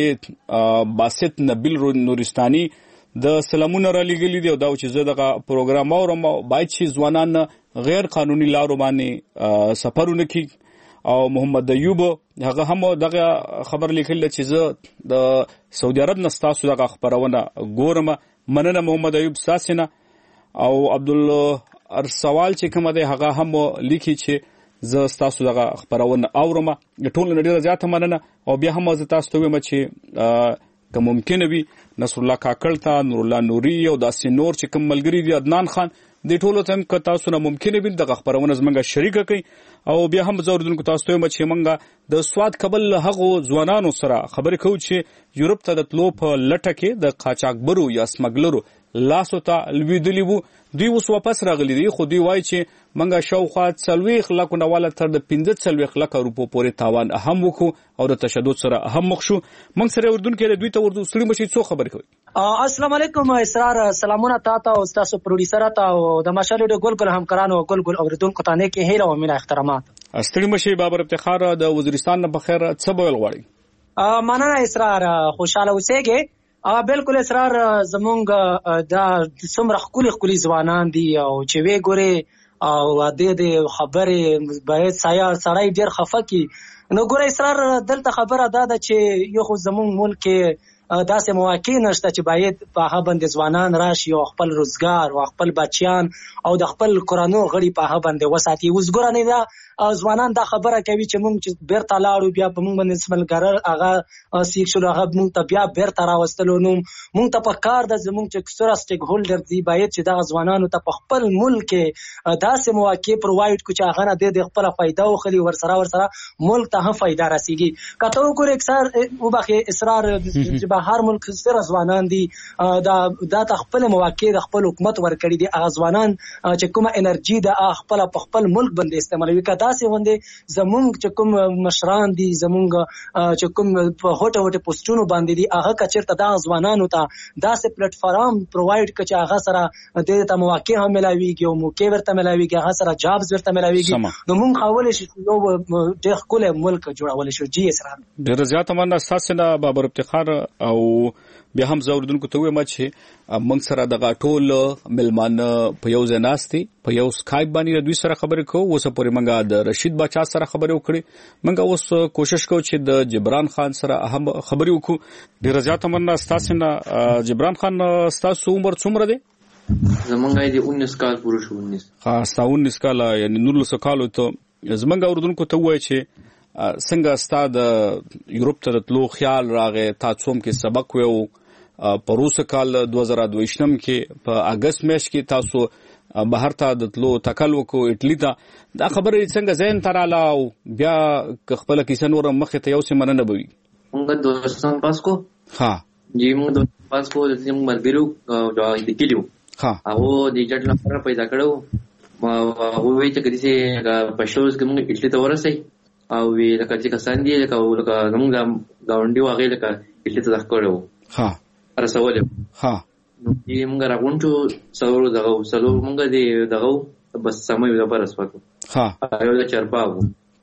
داسې باسط نبیل نورستاني د سلامونه را لګلي دي او دا چې زه دغه پروګرام اورم باید چې ځوانان غیر قانوني لارو باندې سفرونه کوي. او محمد ایوب هغه هم دغه خبر لیکل چې زه د سعودي عرب نه ستاسو دغه خبرونه ګورم. مننه محمد ایوب ستاسو نه. او عبدالله ارسوال چې کوم دی هغه هم لیکي چې زه ستاسو دغه خبرونه اورم. ټول نه ډیره زیاته مننه. او بیا هم زه تاسو ته وایم چې که ممکن وي نصر الله کاکړ ته، نور الله نوري او داسې نور چې کوم ملګري دي، عدنان خان، د ټولو ته که تاسو نه ممکن وي دغه خبرونه زموږ شریکه کړئ. او بیا هم زه اردونکو تاسو ته وایم چې موږ د سواد کابل له هغو ځوانانو سره خبرې کوو چې یورپ ته د تلو په لټه کې د قاچاقبرو یا سمګلرو لاسو ته لوېدلي وو. دوی اوس واپس راغلي دي، خو دوی وایي چې موږ شاوخوا څلوېښت لکو نه واله تر د پنځه څلوېښت لکه روپو پورې تاوان هم وکړو او د تشدد سره هم مخ شو. موږ سره اردونکي دوی ته ورته ستړي مشي څو خبرې کوي. السلام علیکم اسرار، سلامونه تاته او تاسو پروډوسر ته او د مشال ډېر ګل ګل همکارانو ګل ګل اوریدونکو ته نه کې هیله او مینا احترامات. ستړي مشي بابر افتخار د وزیرستان نه بخیر څه بول غواړي؟ مننه اسرار، خوشاله اوسئ. ا بالکل اسرار زمونږ دا څومره خولي خولي ځوانان دي او چې وی ګوري او د دې خبرې باید سایه سړی ډیر خفه کی. نو ګوري اسرار دلته خبره دا ده چې یو خو زمونږ ملک داسې مواقع نشته چې باید په هغه باندې ځوانان راشي او خپل روزګار او خپل بچیان او د خپل کورانو غړي په هغه باندې وساتي. اوس ګورنه دا ځوانان دا خبره کوي چې موږ چې بیرته لاړو بیا په موږ باندې سملګر هغه سیک شو هغه موږ ته بیا بیرته راوستلو. نو موږ ته په کار ده زموږ چې څومره سټیک هولډر دي باید چې دغه ځوانانو ته په خپل ملک کې داسې مواقع پرووایډ کړو چې هغه نه د خپله فایده واخلي ورسره ورسره ملک ته هم فایده رسیږي. که ته وګورې اکثر وبخښې اسرار چې به هر ملک سره ځوانان دي دا ته خپل مواقع د خپل حکومت ورکړي دي هغه ځوانان چې کومه انرژي ده خپله په خپل ملک باندې استعمالوي. که داسې غوندې زمونږ چې کوم مشران دي زمونږ چې کوم په هوټه هوټه پوسټونو باندې دي هغه که چېرته دغه ځوانانو ته داسې پلیټفارم پرووایډ کړه چې هغه سره دې ته مواقع هم میلاویږي او موقع ورته میلاویږي هغه سره جابز ورته میلاویږي نو موږ کولی شو چې یو ډېر ښکلی ملک جوړولی شو. جی اسرار ډېره زیاته مننه ستاسې نه بابر افتخار. او بیا هم زه اورېدونکو ته ووایم چې موږ سره دغه ټول مېلمانه په یو ځای ناست دي په یو سکایپ باندې دوی سره خبرې کوو. اوسه پورې موږ د رشید باچا سره خبرې وکړې. موږ اوس کوشش کوو چې د جبران خان سره هم خبرې وکړو. ډېره زیاته مننه ستاسې نه. جبران خان ستاسو عمر څومره دی؟ زمونږ دی انیس کال پوره شو. انیس ها ستا انیس کاله یعنې نولسو کالو ته. زمونږ اورېدونکو ته ووایه چې څنګه ستا د یورپ ته د تلو خیال راغی؟ تا څوم کې سبق ویو؟ په روسه کال دوه زره دوه ویشتم کې په اګست میاشت کې تاسو بهر ته د تلو تکل وکړو اټلي ته. دا خبرې څنګه ذهن ته راله او بیا که خپله کیسه نوره مخې ته یو څه مننه به وي؟ موږ دوستان پاس کو ها جی موږ دوستان پاس کو د زموږ ملګرو د کلیو هغو د ایجنټ لپاره پیدا کړو. هغوی وایي چې که داسې په شوز کې موږ اټلي ته ورسئ او وی لکه چې کسان دي لکه لکه زموږ د ګاونډي و هغې لکه اټلي ته دخ کړی وو رسولی ها نو چې موږ راغونډ شو څلورو دغه وو څلور موږ د دغه بس سمه دپاره رسوا کړو. یو د چرپا وو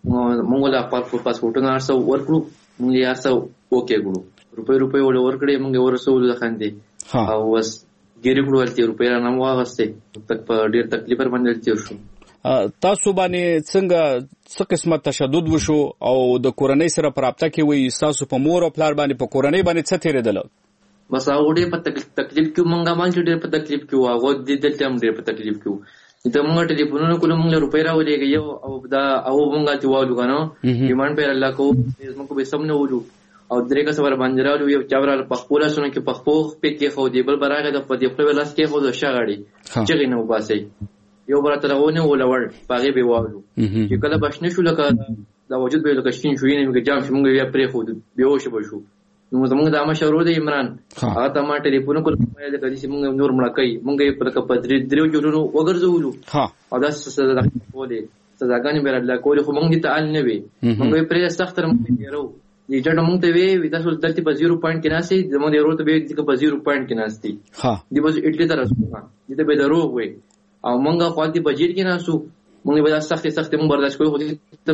موږ له پاسپورټونه هر څه ورکړو. موږ یې هر څه اوکې کړو. روپۍ روپۍ ورله ورکړې موږ یې ورسولو د خاندې او بس ګیرې کړو. هلته روپۍ رانه مو واخیستې په ډېر تکلیف ور باندې تېر شو. تاسو باندې څنګه څه قسمه تشدد وشو او د کورنۍ سره په رابطه کې وایي ستاسو په مور او پلار باندې په کورنۍ باندې څه تېرېدله؟ بس هغه ډېر په تکلیف کې موږ باندې ډېر په تکلیف کې وو. هغه دلته هم ډېر په تکلیف کې وو. ته موږ ټلیفونونه کولو موږ له روپۍ راولېږئ یو او دا هغو موږ هلته والو که نه ډیمانډ به یې الله کوو موږ به سم نه ولو او درې کسه ور باندې راولو. یو چا ور په خپلو لاسونو کې په خپلو خپې کېښودې بل به راغی د په دې خپلې لاس کېښود د شا غاړې چغې نه وباسئ. یو به راته راغونې ولوړ په هغې به یې والو چې کله به شنه شو لکه دا وجود به یې لکه شین شو وینې مې جام شو موږ بیا پرېښودو بېهوشه به شو. نو زموږ د مشر ورور دی عمران هغه ته ما ټلیفون کړ چې داسې موږ نور مړه کوي موږ یې په لکه په درېو جوړونو وګرځولو او داسې سزاګانې کولې سزاګانې به یې راله کولې خو موږ دې ته حال نه وې. موږ یې پرې سخت موږ یې تېرو. ایجنټ موږ ته وې تاسو دلته په زیرو پوینټ کې ناستئ زموږ د ورور ته به یې په زیرو پوینټ کې ناستئ دې به اټلي ته رسو دې ته به دروغ وې او موږ خو هلته په جیل کې ناستو. موږ به دا سختې سختې موږ برداشت کوو خو دې ته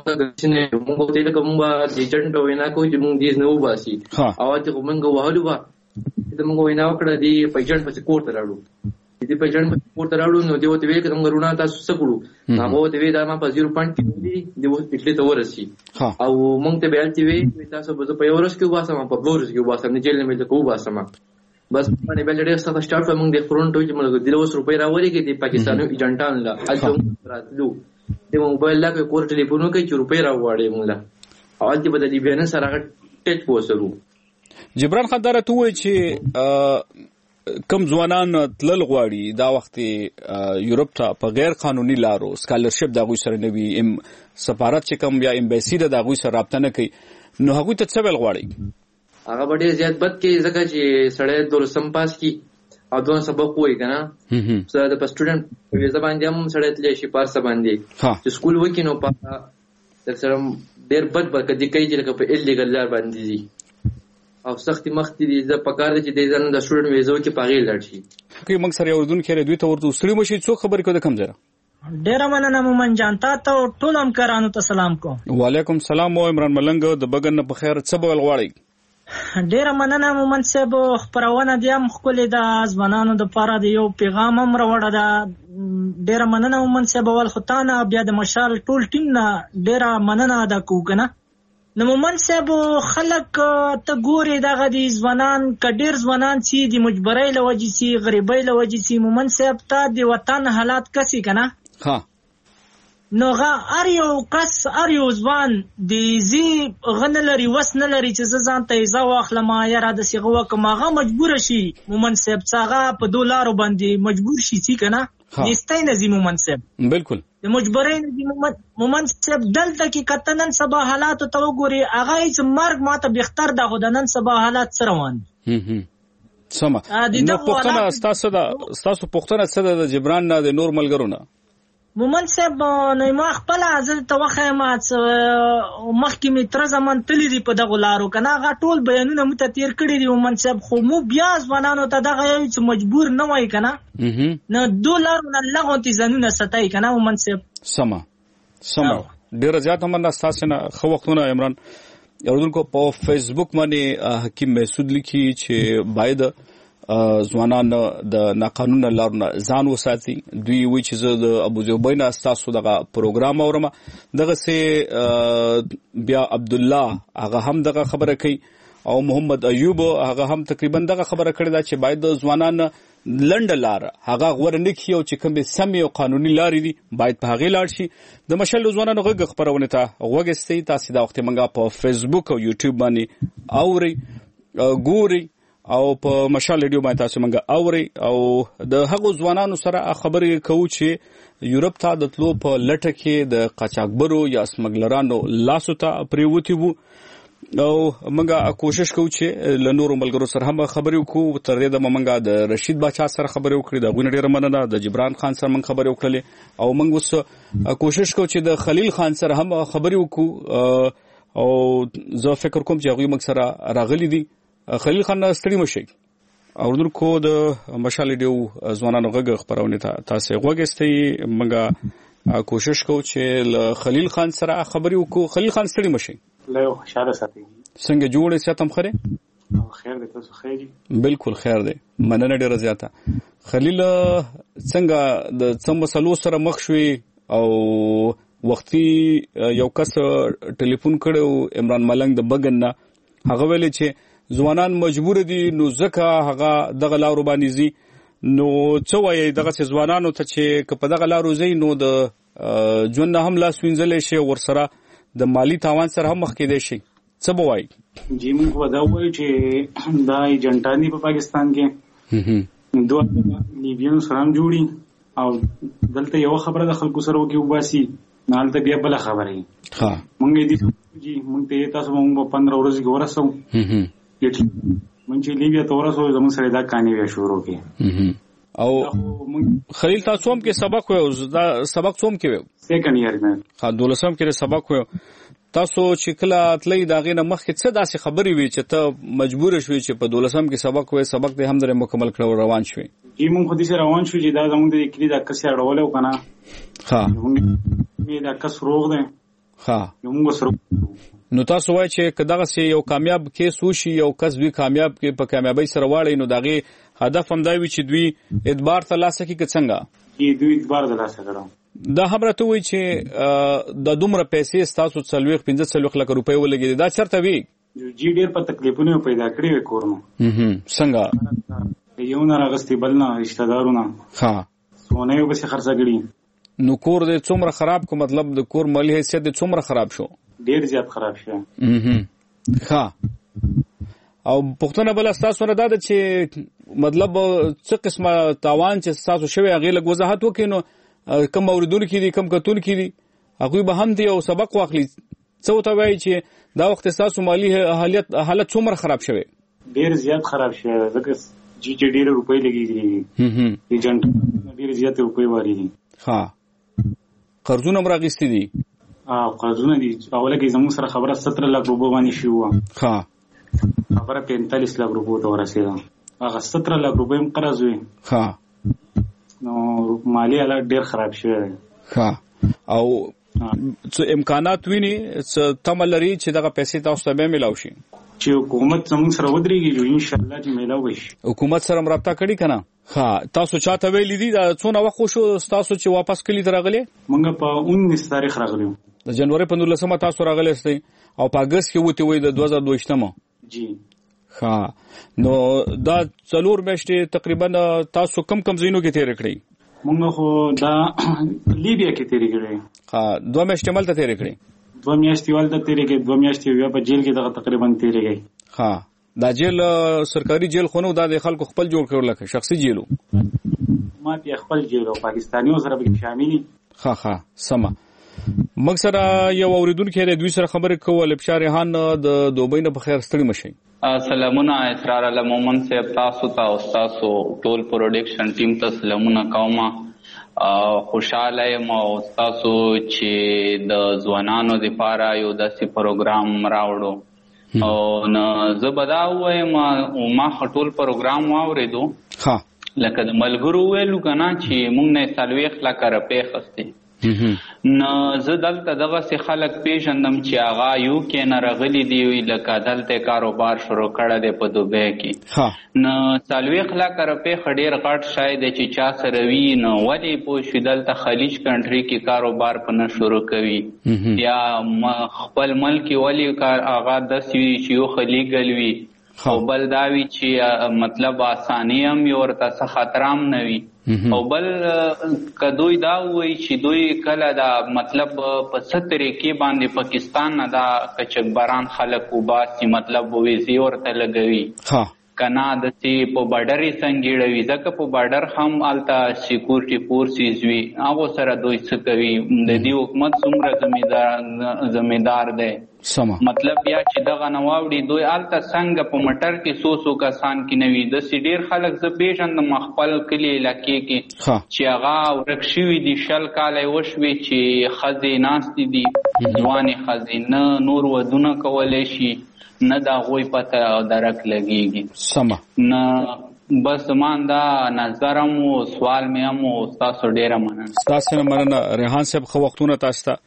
موږ ته لکه موږ به ایجنټ وینا کوو چې موږ دې نه وباسي او هلته خو موږ وهلو به چې موږ وینا وکړه دې په ایجنټ پسې کور ته راوړو. دې په ایجنټ پسې کور ته راوړو نو دې ورته ویل که زموږ وروڼه تاسو څه کړو؟ هغه ورته ویل دا ما په زیرو پوینټ کې ولي دې اوس اټلي ته ورسي او موږ ته به هلته ویل تاسو به زه په یو ورځ کې وباسم په دوه ورځو کې وباسم نه جیل نه مې ځکه وباسم. بس باندې بل ډېر سخت سټارټ موږ د فرونټ چې موږ د اوس روپۍ راولېږي د پاکستاني ایجنټانو له هلته راتلو د موبایل لا کور ټلیفونو کوي چې روپۍ راوغواړي موږ له او هلته به د لیبیانو سره هغه ټچ پوسرو. جبران خان دا راته ووایي چې کم ځوانان تلل غواړي دا وخت یورپ ته په غیر قانوني لارو سکالرشپ د هغوی سره نه وي سفارت چې کوم یا امبیسي ده د هغوی سره رابطه نه کوي نو هغوی ته څه ویل غواړئ؟ هغه به ډېر زیات بد کوي ځکه چې سړی دولسم پاس کي او دوه سبق وایي که نه د په سټوډنټ په ویزه باندې هم سړی تللی شي په هر څه باندې چې سکول وکړي نو په درسره ډېر بد به کدي کوي چې لکه په ایلیګل لار باندې ځي او سختې مختې دي زه پکار دی چې دی ځان د سټوډنټ ویزه وکړي په هغې لاړ شي. موږ سره یو اردونکي دی دوی ته ورته ستړي مه شئ څوک خبرې کوي د کوم ځای؟ ډیره مننه مومن جان تا ته ټول همکارانو ته سلام کوم. وعلیکم سلام. او عمران ملنګ د بګن نه په خیر څه به ویل غواړئ؟ ډیره مننه مومن صاحب خپرونه دې هم ښکلې ده ځوانانو دپاره د یو پیغام هم راوړه ده. ډیره مننه مومن صاحب اول خو تا نه بیا د مشال ټول ټیم نه ډیره مننه ادا کوو که نه. نو مومن صاحب خلک ته ګورې دغه دي ځوانان که ډېر ځوانان چې د مجبرۍ له وجې چې غریبۍ له وجې چې مومن صاحب ته د وطن حالات کسي که نه نو غا ار یو کس ار یو ځوان د زی غن لري وس نه لري چې ځان ته ایزا واخلم یا را د سیغه وکم هغه مجبور شي مومن صاحب څنګه په دولارو باندې مجبور شي چې کنه نستای نزی مومن صاحب بالکل د مجبورین نزی مومن صاحب دلته کې کتنن سبا حالات ته وګوري هغه چې مرګ ماته بهتر د غدنن سبا حالات سره روان هم سم نو پښتنه تاسو د تاسو پښتنه څه د جبران نه د نور ملګرو نه مومن صاحب نو ما خپل حاضر توخه ما مخکې می تر زمان تللی دی په دغه لارو کنه غا ټول بیانونه مت تیر کړی دی مومن صاحب خو مو بیا ځوانانو ته دغه یو چې مجبور نه وای کنه نو ډالر نه لغونتی زنونه ستای کنه مومن صاحب سما سما ډیر زیات هم نه تاسو نه خو وختونه عمران اوردونکو په فیسبوک باندې حکیم مسعود لیکي چې باید ځوانان د ناقانونه لارونه ځان وساتي دوی وی چې د ابو زبین اساسو دغه پروګرام اورم دغه سه بیا عبد الله هغه هم دغه خبره کوي او محمد ایوب هغه هم تقریبا دغه خبره کړې ده چې باید ځوانان لنډ لار هغه غوړ نه کیو چې کوم سمې او قانوني لارې دي باید په هغه لاړ شي د مشل ځوانانو غږ خبرونه ته وګستې تاسو دا وخت منګه په فیسبوک او یوټیوب باندې اوري ګوري او په مشال ریډیو باندې تاسو منګه اوري او د هغو ځوانانو سره خبرې کوو چې یورپ ته د تلو په لټه کې د قاچاقبرو یا سمګلرانو لاسو ته پریوتی وو او منګه کوشش کوو چې له نورو ملګرو سره هم خبرې وکړو تر دې د منګه د رشید باچا سره خبرې وکړې د غونډې ډیره مننه د جبران خان سره منګه خبرې وکړلې او منګه اوس کوشش کوو چې د خلیل خان سره هم خبرې وکړو او زه فکر کوم چې هغه موږ سره راغلي دي خلیل خان ستړي مشي اوردونکو د مشال ډیو ځوانانو غږ خبرونه تاسو غوږستئ منګه کوشش کوو چې خلیل خان سره خبرې وکړو خلیل خان ستړي مشي له خوشاله ساتي څنګه جوړې ساتم خره خیر دې تاسو خیر بالکل خیر دې مننه ډیره زیاته خلیل څنګه د څم مسلو سره مخ شوي او وختي یو کس ټلیفون کړو عمران ملنګ د بغن نه هغه ویل چې ځوانان مجبور دي نو ځکه هغه دغه لارو باندې زی نو څه وایي دغه ځوانانو ته چې په دغه لارو زی نو د ژوند هم لاس وینځل شي ورسره د مالی تاوان سره هم مخ کېدای شي څه به وایي جی موږ دا وایو چې دا ایجنټانی په پاکستان کې دوه لیبیان سره جوړي او دلته یو خبره د خلکو سره وکي وباسي نالته بیا بل خبره ها مونږ دې جی مونږ ته تاسو مونږ په پندرہ ورځې ورسو مونږ چې لیبیا ته ورسو زموږ سره دا کہانی وی شروع کی او خلیل تاسو هم کې سبق وو دا سبق څوم کې وو سیکنډ ایئر کې ها دولسم کې سبق وو تاسو چې کله اتلې دا غینه مخ کې څه داسې خبرې وي چې ته مجبور شوې چې په دولسم کې سبق وې سبق دې هم درې مکمل کړو روان شوې کی مونږ خو دې سره روان شو چې دا زموږ د کلی دا کس اړول او کنه ها مې دا کس روغ ده ها موږ سره نو تاسو وایئ چې کداغه سي یو کامیاب کیس وشي یو کس دوی کامیاب کې په کامیابی سره واړي نو دغه هدف هم دا وي چې دوی اعتبار ترلاسه کړي څنګه چې دوی اعتبار ترلاسه کړي دا خبره ته وایي چې د دومره پیسې تاسو څلويخ پنځه څلويخ لک روپۍ ولګي دا چرته وی جی ډیر په تکلیفونه پیدا کړی وي کورنو هم څنګه یو نه راغستې بل نه رشتہ دارونه ها سونه یو به خرڅ کړي نو کور دې څومره خراب کو مطلب د کور مالی حیثیت دې څومره خراب شو ډیر زیات خراب شو ها او پښتنه بل تاسو نه دا چې مطلب څه قسمه تاوان چې تاسو شوی هغه لږ وضاحت وکینو کم اوریدونکو کې دي کم کتون کې دي هغه به هم دی او سبق واخلي څه وته وایي چې دا وخت تاسو مالی حالت حالت څومره خراب شوی ډیر زیات خراب شوی ځکه چې چې ډیر روپۍ لګیږي هم ایجنټ ډیر زیات روپۍ واري دي ها قرضونه مرغستی دي اه قرضونه دي اوله کې زموږ سره خبره ستر لک روپۍ باندې شو ها خبره پینتالیس لک روپۍ ته ورسېده هغه ستر لک روپۍ هم قرض وي ها نو مالی حالت ډیر خراب شوی ها او څه امکانات ویني څه تمه لري چې دغه پیسې تاسو ته به ملاوي شي چې حکومت زموږ سره ودرېږي ان شاء الله چې ملاوي شي حکومت سره مرابطه کړي کنه ها تاسو چاته ویلې دي دا څونه وخت شو تاسو چې واپس کلی درغلي مونږ په اونیس تاریخ راغلیو د جنوري په نولسمه تاسو راغلی استئ او په اگست کې وته وي د دوه هزار دوه جی ها نو دا څلور میاشتې تقریبا تاسو کم کم زینو کې تیر کړی مونږ خو دا لیبیا کې تیرې کړې. ها دوه میاشتې ملته تیرې کړې. دوه میاشتې ولته تیرې کړې، دوه میاشتې بیا په جیل کې دغه تقریبا تیرې کړې. ها دا جیل سرکاري جیل خو نو دا د خلکو خپل جوړ کړل لکه شخصي جیلو. ما ته خپل جیل او پاکستانیو سره به شامل. ها ها سما. موږ سره یو اوریدونکو د دوی سره خبرې کوو. لبشار ریحان د دوبۍ نه بخیر ستړي مشي. سلامونه اسرار الله مومن صاحب، تاسو ته او تاسو ټول پروډکشن ټیم ته سلامونه کوم. خوشاله یم او تاسو چې د ځوانانو لپاره یو داسې پروګرام راوړو او نو زه به دا ووایم ما ټول پروګرام واورېدو لکه د ملګرو ویلو که نه چې موږ نه څلوېښت لکه روپۍ اخیستې. نو زه دلته دغسې خلک پیژندم چې هغه یو کې نه راغلي دي لکه دلته کاروبار شروع کړی دی په دوبۍ کې. نو څلوېښت لکه روپۍ ښه ډېر غټ شی دی چې چا سره وي نو ولې پوه شوي دلته خلیج کنټري کې کاروبار په نه شروع کوي یا خپل ملک کې ولې هغه داسې وي چې یو ښه لیګل وي او بل دا وي چې مطلب اساني هم وي ورته څه خطر هم نه وي او بل که دوی دا وایي چې دوی کله دا مطلب په څه طریقې باندې پاکستان نه دا کچکبران خلک وباسي مطلب ویزې ورته لګوي که نه داسې په بارډر یې سنګېړوي ځکه په بارډر هم هلته سیکورټي فورسز وي هغو سره دوی څه کوي د دې حکومت څومره ذمېدار دی مطلب بیا چې دغه نه واوړي دوی هلته څنګه په موټر کې څو څو کسان کې نه وي داسې ډېر خلک زه پېژندم خپل کلي علاقې کې چې هغه ورک شوي دي شل کاله یې وشوې چې ښځې ناستې دي ځوانې ښځې نه نور ودونه کولی شي نه د هغوی پته درک لګېږي نه بس زمان دا نظر هم و سوال مې هم و ستاسو ډېره مننه. ستاسو نه مننه ریحان صاحب. ښه وختونه تاسو ته.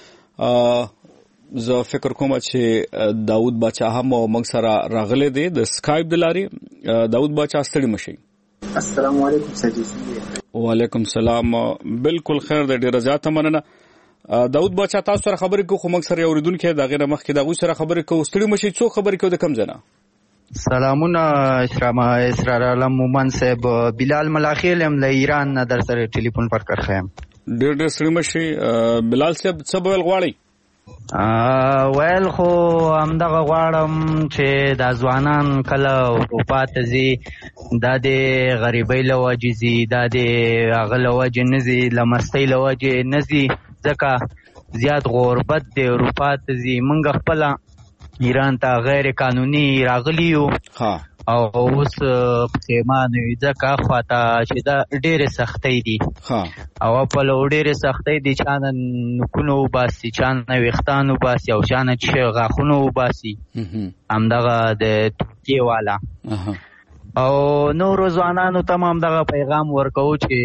زه فکر کوم چې داود باچا هم موږ سره راغلی دی د سکایپ د لارې. داود باچا ستړي مشئ. السلام علیکم سجیز. وعلیکم السلام. بالکل خیر دی، ډېره زیاته مننه. داود باچا تاسو سره خبرې کوو خو موږ سره یو اورېدونکی د هغې نه مخکې د هغوی سره خبرې کوو. ستړي مشئ. څوک خبرې کوو د کوم ځای نه؟ سلامونه اسرار عالم مومن صاحب، بلال ملاخیل یم له ایران نه در سره ټلیفون پر کرښه یم. ډېر ډېر ستړي مشئ. بلال صاحب څه به ویل غواړئ؟ ویل خو همدغه غواړم چې دا ځوانان کله اروپا ته ځي دا د غریبۍ له وجې ځي، دا د هغه له وجې نه ځي، له مستۍ له وجې نه ځي ځکه زیات غربت د اروپا ته ځي. موږ خپله ایران ته غیر قانوني راغلي یو او اوس پښیمانه یو ځکه خواته چې دا ډېرې سختۍ دي او په له ډېرې سختۍ دي چا نه نوکونه وباسي، چا نه ویښتان وباسي او چا نه چې غاښونه وباسي همدغه د ترکیې والا. او نورو ځوانانو ته هم همدغه پیغام ورکوو چې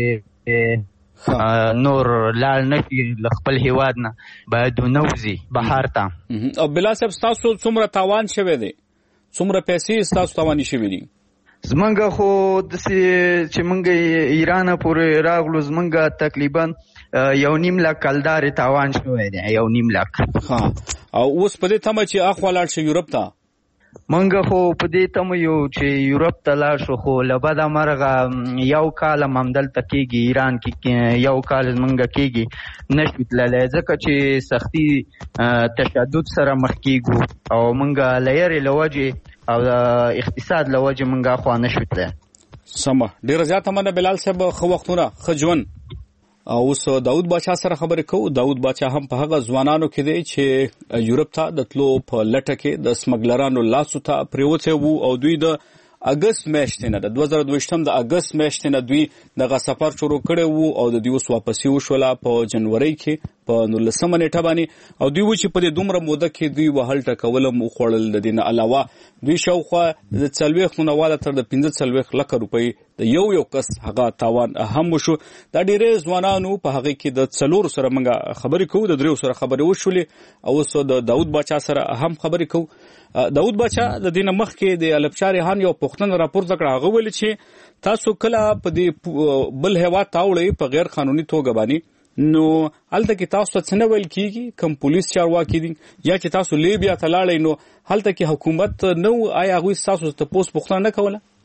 نور لاړ نه شي له خپل هیواد نه باید ونه وځي بهر ته. او بلا صاحب ستاسو څومره تاوان شوی دی؟ څومره پیسې ستاسو تاواني شوي دي؟ زمونږ خو داسې چې مونږ ایران پورې راغلو زمونږ تقریبا یو نیم لک کلدارې تاوان شوی دی، یو نیم لک. او اوس په دې تمه چې اخوا لاړ شي یورپ ته؟ مونږ خو په دې تمه یو چې یورپ ته لاړ شو خو له بده مرغه یو کال هم همدلته کېږي ایران کې یو کال زمونږ کېږي نه شو تللی ځکه چې سختي تشدد سره مخ کېږو او مونږ له یرې له وجې او د اقتصاد له وجې مونږ اخوا نه شو تللی. سمه، ډېره زیاته مننه بلال صاحب. ښه وختونه، ښه ژوند. اوس داود باچا سره خبرې کوو. داود باچا هم په هغه ځوانانو کې دی چې یورپ ته د تلو په لټه کې د سمګلرانو لاسو ته پریوتی وو او دوی د اګست میاشتې نه د دوه زره دویشتم د اګست میاشتې نه دوی دغه سفر شروع کړی وو او د دوی اوس واپسي وشوله په جنورۍ کې په نولسمه نیټه باندې. او دوی و چې په دې دومره موده کې دوی وهل ټکول هم وخوړل. د دې نه علاوه دوی شاوخوا د څلوېښت نه واله تر د پنځه څلوېښت لکه روپۍ د یو یو کس هغه تاوان هم وشو. دا ډېرې ځوانانو په هغې کې د څلورو سره موږ خبرې کوو، د دریو سره خبرې وشولې او اوس د داود باچا سره هم خبرې کوو. داود باچا د دې نه مخکې د البشار ریحان یو پوښتنه راپورته کړه. هغه ویل چې تاسو کله په دې بل هېواد ته اوړئ په غیر قانوني توګه باندې نو هلته کې تاسو ته څه نه ویل کېږي؟ کوم پولیس چارواکي دي یا چې تاسو لیبیا ته لاړئ نو هلته کې حکومت نه و؟ آیا هغوی ستاسو تپوس پوښتنه نه کوله؟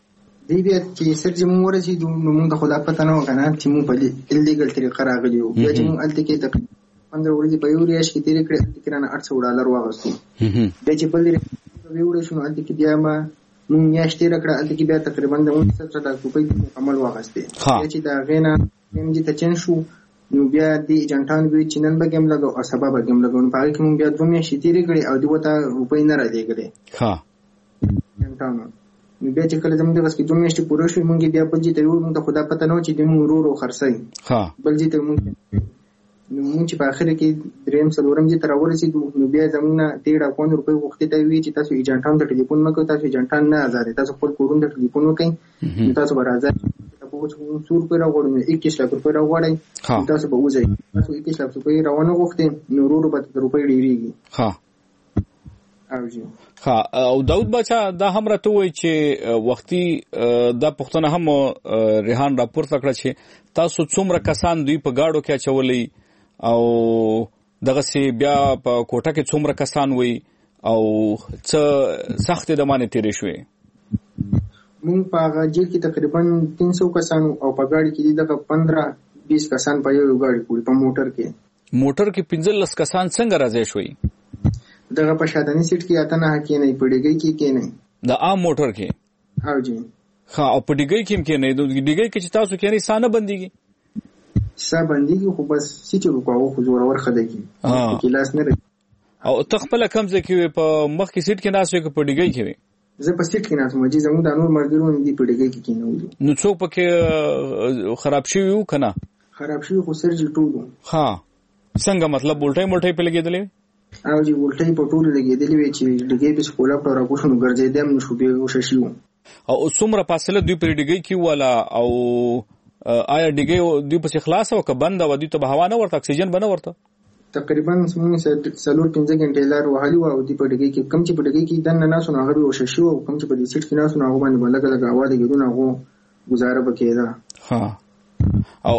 دی بیا چې سر چې موږ ورسېدو نو موږ ته خو دا پته نه وه که نه چې موږ په اللیګل طریقه راغلي وو. بیا چې موږ هلته کې تقریبا پندره ورځې په یو ریاش کې تېرې کړې، هلته کې رانه اټ سوه ډالر واخیستو. بیا چې بل ریاش ته ویوړی شو نو هلته کې بیا ما موږ میاشت تېره کړه، هلته کې بیا تقریبا د اووه سوه لاک روپۍ مکمل واخیستې. بیا چې د هغې نه ایم جي ته چینج شو نو بیا دې ایجنټان ویل چې نن به ګیم لګو او سبا به ګیم لګو. نو په هغې کې موږ بیا دوه میاشتې تېرې کړې او دوی ورته روپۍ نه رالېږلې ایجنټانو. نو بیا چې کله زموږ دغسې دوه میاشتې پوره شوې موږ بیا بل ځای ته ویوړو. موږ ته خو دا پته نه وه چې دوی موږ ورو ورو خرڅوي، بل ځای ته موږ نو موږ چې په اخر کې درېیم څلورم ځای ته راورسېدو نو بیا زموږ نه ډېر افغان روپۍ غوښتې ته ویې چې تاسو ایجنټانو ته ټلیفون مه کوئ، تاسو ایجنټان نه ازادئ، تاسو خپل کورونو ته ټلیفون وکئ نو تاسو به راځئ. څو روپۍ راغواړئ نو اکیس لاک روپۍ راغواړئ نو تاسو به وځئ. تاسو اکیس لاک روپۍ راونه غوښتې نو ورو ورو به روپۍ ډېرېږي. ها او داود باچا دا هم راته وایي چې وختي دا پوښتنه هم ریحان راپورته کړه چې تاسو څومره کسان دوی په ګاډو کې اچولئ او دغسې بیا په کوټه کې څومره کسان وي او څه سختې دمانې تېرې شوې؟ موږ په هغه جیل کې تقریبا تین سو کسان او په ګاډي کې دي دغه پندره بیس کسان په یو ګاډي پورې په موټر کې. موټر کې پنځلس کسان څنګه راځي شوي؟ دغه په شادني سیټ کې اته نه کېنئ، په ډیګۍ کې کېنئ. د عام موټر کې؟ او جی ها او په ډیګۍ کې هم کېنئ؟ د ډیګۍ کې چې تاسو کېنئ ساه نه بندېږي؟ ساه بندېږي خو بس سیټ وکاوه خو زورور خدګي کې لاس نه رسي. او ته خپله کوم ځای کې وې؟ په مخ کې سیټ کې ناست وې که په ډیګۍ کې وې؟ زه په سیټ کې ناست وم چې زموږ د نور ملګرو دي په ډیګۍ کې کېنولي. نو څوک پکې خراب شوي وو که نه؟ خراب شوي خو سرجي ټول وو. ها څنګه مطلب وولټۍ مولټۍ پې لګېدلې وې؟ او جی وولټۍ په ټولو لګېدلې وې چې ډیګۍ پسې کولاپ ته راکوشو نو ګرځېدی هم نه شو، بیا وششي وو. او څومره فاصله دوی پرې ډیګۍ کې ووله او آیا ډیګۍ دوی پسې خلاصه وه که بنده وه؟ دوی ته به هوا نه ورته، اکسیجن به نه ورته؟ تقریبا موږ څلور پنځه ګنټې لار وهلې وه او دوی په ډیګۍ کې کوم چې په ډیګۍ کې دننه ناست وو نو هغه به وششي وو، کوم چې په دې سیټ کې ناست وو نو هغو باندې به لږه لږه هوا لګېدو نو هغو ګزاره به کېده. او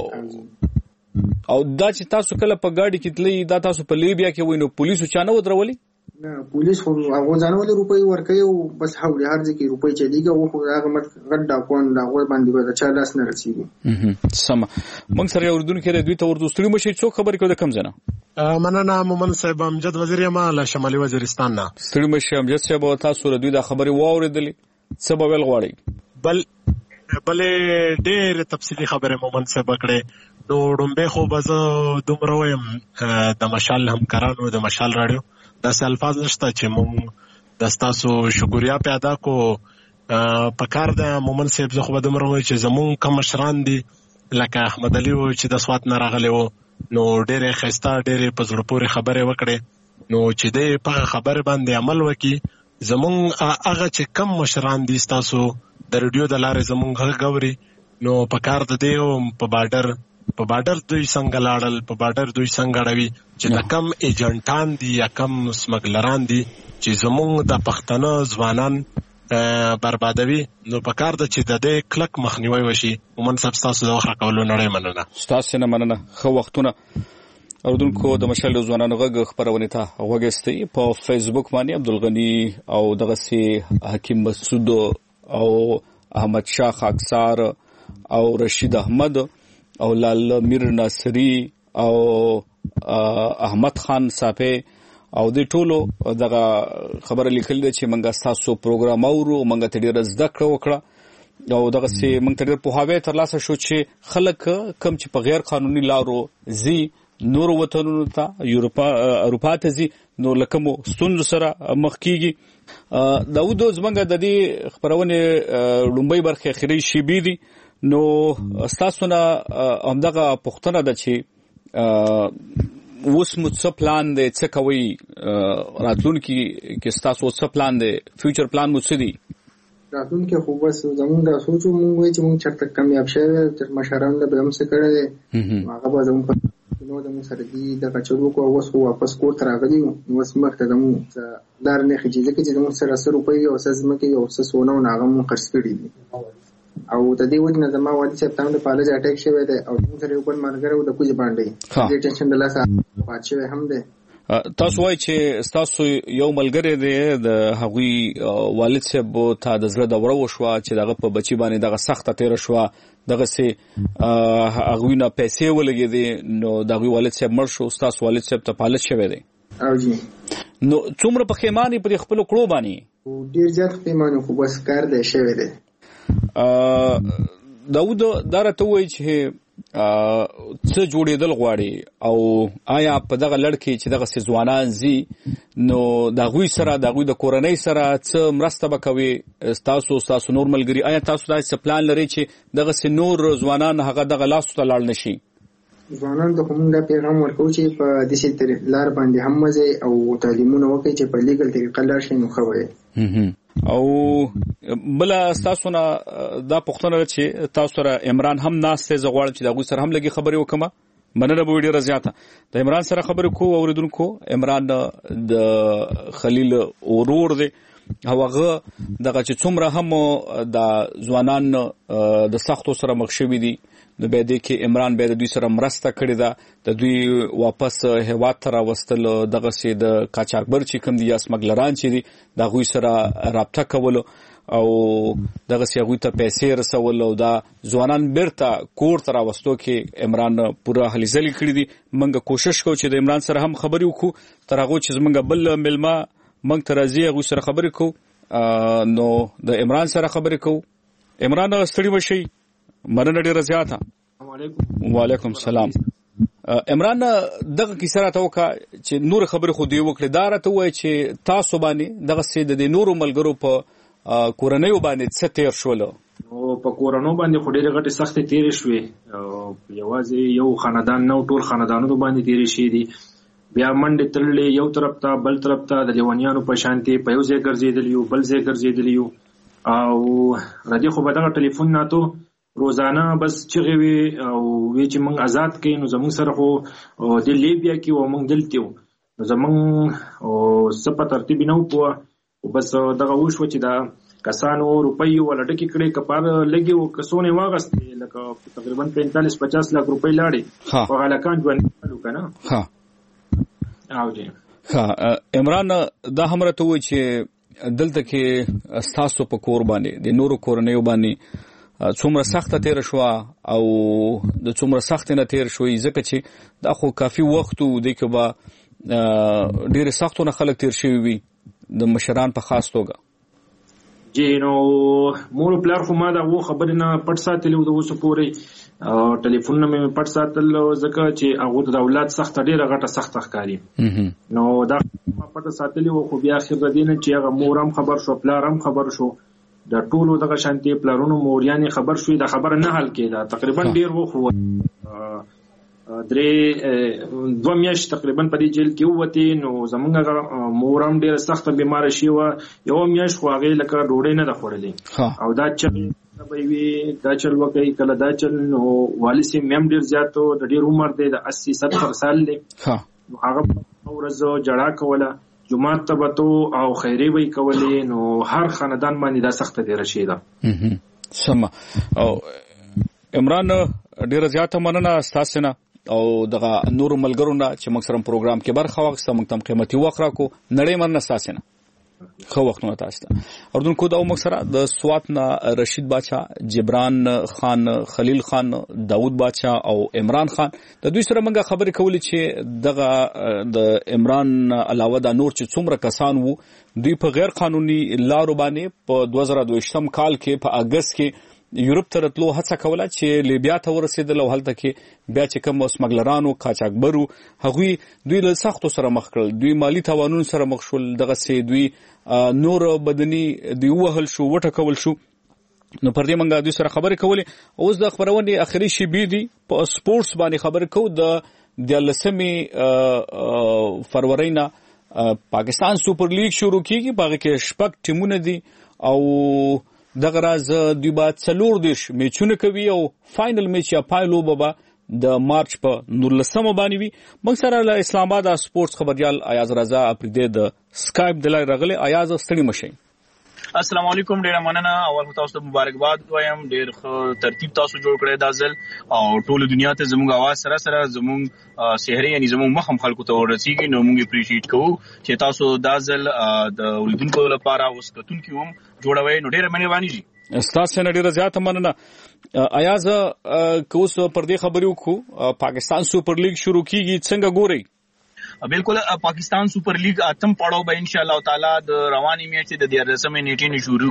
او دا چې تاسو کله په ګاډي کې تلئ دا تاسو په لیبیا کې وئ نو پولیسو چا نه ودرولي؟ نه پولیس خو هغو ځانولې روپۍ ورکوي او بس هولې هر ځای کې روپۍ چلېږي او خو هغه غټ ډاکوان د هغوی باندې به د چا لاس نه رسېږي. سمه. موږ سره یو اردونکی دی، دوی ته ورته ستړي مه شئ. څوک خبرې کوي د کوم ځای نه؟ مننه مومن صاحب، امجد وزیر یم له شمالي وزیرستان نه. ستړي مه شئ امجد صاحب، تاسو له دوی دا خبرې واورېدلې، څه به ویل غواړئ؟ بل بلې ډېرې تفصیلي خبرې مومن صاحب کړې. نو ډومبې خو به زه دومره وایم د مشال همکارانو د مشال راډیو داسې الفاظ نشته چې مونږ د ستاسو شکریا پې ادا کو په کار ده مومن صاحب. زه خو به دومره وایم چې زمونږ کم مشران دي لکه احمد علي و چې د سوات نه راغلی و نو ډېرې ښایسته ډېرې په زړه پورې خبرې وکړې نو چې دی په خبرې باندې عمل وکړي. زمونږ هغه چې کم مشران دي ستاسو د ریډیو د لارې زمونږ غږ اوري نو په کار د دی په باډر په باډر دوی څنګه لاړل، په باډر دوی څنګه اړوي چې د کم ایجنټان دي یا کم سمګلران دي چې زمونږ د پښتنه ځوانان بربادوي نو په کار ده چې د دې کلک مخنیوی وشي. مومن صاحب ستاسو د وخت راکولو نړۍ مننه. ستاسو نه مننه. ښه وختونه اردوونکو د مشال د ځوانانو غږ خپرونې ته غوږ ایستی په فیسبوک باندې عبدالغني او دغسې حکیم مسعود او احمد شاه خاکسار او رشید احمد او لال میر ناصری او احمد خان صافی او د ټولو دغه خبره لیکل دي چې منګه تاسو پروګرام اورو، منګه ته ډیره زده کړه وکړه او دغه سي منګه ډیره په هاوی ترلاسه شو چې خلک کم چې په غیر قانوني لارو زی نور وطنونو ته یورپا اروپا ته زی نو لکه مو ستونزو سره مخ کیږي. داود زمنګ د دې خبرونه لومبۍ برخه اخري شی بي دي نو تاسو نه همدغه پښتنه ده چې اوس مو څه پلان دی، څه کوي راتلونکي کې تاسو څه پلان دی، فیوچر پلان مو څه دی؟ راتلونکي خو بس زمونږ دا سوچو مونږ وایي چې مونږ چېرته کامیاب شوی تر مشرانو له به هم څه کړی دی هغه به زمونږ نو زمونږ سره دي دغه چلو کو اوس خو واپس کور ته راغلي یو نو اوس مخته زمونږ لار نه ښیي ځکه چې زمونږ سره څه روپۍ او څه ځمکې او څه سونه او هغه مونږ خرڅ کړي دي او د دې وجه نه زما والي صاحب ته هم د فالج اټیک شوی دی او زموږ سره یو بل ملګری و د کوزې باندې دې ټینشن د لاسه پات شوی هم دی تاسو وایي چې تاسو یو ملګری دی د هغوی والد صاحب ته د زړه دوره وشوه چې دغه په بچی باندې دغه سخته تیره شوه، دغه سي هغوی نه پیسې ولګېدې، نو د هغوی والد صاحب مړ شو، ستاسو والد صاحب ته پالت شوی دی. او جی نو څومره پښیمانې پر خپلو کړو باندې؟ ډېر زیات پښیمانه، خو بس کار دی شوی دی. داود دا راته وایي چې څه جوړېدل غواړي او آیا په دغه لړ کې چې دغه ځوانان ځي نو د هغوی سره د هغوی د کورنۍ سره څه مرسته به کوي ستاسو ستاسو نور ملګري؟ آیا تاسو داسې پلان لرئ چې دغسې نور ځوانان هغه دغه لاسو ته لاړ نه شي؟ ځوانانو ته خو موږ دا پیغام ورکوو چې په داسې لار باندې هم وځئ او تعلیمونه وکړئ چې په لیګل طریقه لاړ شئ، نو ښه وایي. او بله ستاسو نه دا پوښتنه ده چې تاسو سره عمران هم ناست دی، زه غواړم چې د هغوی سره هم لږې خبرې وکړم. مننه به وي ډېره زیاته. د عمران سره خبرې کوو. اورېدونکو، عمران د خلیل ورور دی او هغه دغه چې څومره هم د ځوانان د سختو سره مخ شوي دي، نو بیا دې کې عمران بیا د دوی سره مرسته کړې ده، د دوی واپس هېواد ته راوستل، دغسې د قاچاقبر چې کوم دي یا سمګلران چې دي د هغوی سره رابطه کولو او دغسې هغوی ته پیسې رسول او دا ځوانان بیرته کور ته راوستو کې عمران پوره هلې ځلې کړي دي. موږ کوشش کوو چې د عمران سره هم خبرې وکړو، تر هغو چې زموږ بل میلمه موږ ته راځي هغوی سره خبرې کوو. نو د عمران سره خبرې کوو. عمران ستړي مه شئ، مننه ډېره زیاته. وعلیکم السلام. عمران دغه کیسه راته وکړه چې نور خبرې خو دوی وکړې، دا راته ووایه چې تاسو باندې دغسې د دې نورو ملګرو په کورنیو باندې څه تېر شولو؟ نو په کورنو باندې خو ډېرې غټې سختې تېرې شوې، یوازې یو خاندان نه، ټول خاندانونو باندې تېرې شوې دي. بیا منډې تللې یو طرف ته بل طرف ته، د لیونیانو په شانتې په یو ځای ګرځېدلي یو بل ځای ګرځېدلي یو. او ردې خو به دغه ټلیفون ناتو روزانه بس چغې وي او وی چې موږ آزاد کړي، نو زموږ سره خو د لیبیا کې و موږ دلته وو، نو زموږ څه په ترتیب نه وو پوه، بس دغه وشوه چې دا کسانو روپۍ ولا ډکې کړې، کپاره لګي و کسونه واغستې، لکه تقریبا پینتالیس پچاس لاک روپۍ لاړې په غلکان ژوند کړو که نه. او جی عمران دا هم راته ووایي چې دلته کې ستاسو په کور باندې د نورو کورنیو باندې څومره سخته تیره شوه او د څومره سختې نه تیر شوی، ځکه چې دا خو کافي وخت و، دی که به ډېرې سختو نه خلک تیر شوي وي، د مشران په خاص توګه. جی نو مور و پلار خو ما د هغو خبرې نه پټ ساتلي و د اوسه پورې، ټلیفونونه مې پټ ساتل ځکه چې هغو ته د اولاد سخته ډېره غټه سخته ښکاري. نو دا ما پټه ساتلي و، خو بیا اخر د دې نه چې هغه مور هم خبر شو پلار هم خبر شو، د ټولو دغه شانتي پلارونو موریانې خبر شوې، دا خبره نه حل کېده. تقریبا ډېر وخت درې دوه میاشتې تقریبا په دې جیل کې ووتې، نو زموږ مور هم ډېره سخته بیماره شوې وه، یوه میاشت خو هغې لکه ډوډۍ نه ده خوړلې او دا چل به وي، دا چل وکړئ کله دا چل. نو والد صاحب مې هم ډېر زیات د ډېر عمر دی، د اسی ستر سال دی، نو هغه ورځ جړا کوله، جماعت ته به تو او خیرې به یې کولې، نو هر خاندان باندې دا سخته تېره شوې ده. سمه. او عمران ډېره زیاته مننه ستاسې نه او دغه نورو ملګرو نه چې موږ سره پروګرام کې برخه واخیسته، موږ ته هم قیمتي وخت راکړو. نړۍ مننه ستاسې نه، ښه وختونه تاسو ته. اردوونکو دا موږ سره د سوات نه رشید باچا، جبران خان، خلیل خان، داود باچا او عمران خان، د دوی سره موږ خبرې کولې چې دغه د عمران علاوه دا نور چې څومره کسان وو، دوی په غیر قانوني لارو باندې په دوه زره دویشتم کال کې په اګست کې یورپ ته راتلو هڅه کوله چې لیبیا ته ورسېدل او هلته کې بیا چې کوم سمګلرانو قاچاقبرو هغوی دوی له سختو سره مخ کړل، دوی مالی تاوانونو سره مخ شول، دغسې دوی نور بدني دوی ووهل شو، وټکول شو. نو پر دې موږ دوی سره خبرې کولې. اوس د خپرونې اخري شیبې دي، په سپورټس باندې خبرې کوو. د دیارلسمې فروری نه پاکستان سوپر لیګ شروع کیږي، په هغې کې شپږ ټیمونه دي او دغه راز دوی به څلور دېرش میچونه کوي او فاینل میچ یا پای لوبه به د مارچ په نولسمه باندې وي. موږ سره له اسلام آباد سپورټس خبريال ایاز رضا اپریدي د سکایپ د لارې راغلی. ایاز ستړي مه شئ. السلام علیکم، ډیره مننه. اول تاسو ته مبارکباد وایم، ډیر ښه ترتیب تاسو جوړ کړی دا ځل او ټول دنیا ته زموږ اواز سره سره زموږ سحري یعنی زموږ مخم خلکو ته ورسیږي، نو موږ اپریشیټ کوو چې تاسو دا ځل د اوریدونکو لپاره اوس کتونکو هم جوړوي، نو ډیره مهرباني جی. استاد سره ډیره زیاته مننه. ایاز کوس پر دې خبرې وکړو، پاکستان سپر لیګ شروع کیږي، څنګه ګوري؟ بالکل پاکستان سپر لیگ اتم پړاو به ان شاء الله تعالی د رواني میچ د دیارلسمې نیټې نه شروع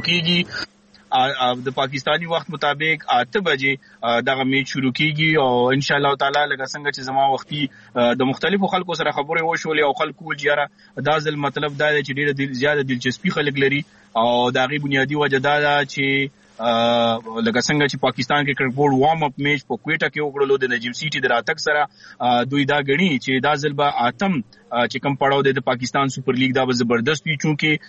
کیږي. د پاکستانی وخت مطابق اته بجې دغه میچ شروع کیږي او ان شاء الله تعالی لکه څنګه چې زما وختي د مختلفو خلکو سره خبرې وشولې او خلکو وجیاره دا ځل مطلب دا دی چې ډیره زیاته دلچسپي خلک لري او دا غي بنیادی وجه دا ده چې لکه څنګه چې پاکستان کې کرکټ بورډ وارم اپ میچ په کویټه کې وکړلو د نجم سیټي د راتګ سره دوی دا غني چې دا ځل به اتم چې کوم پړاو د پاکستان سپر لیګ دا به زبردست وي،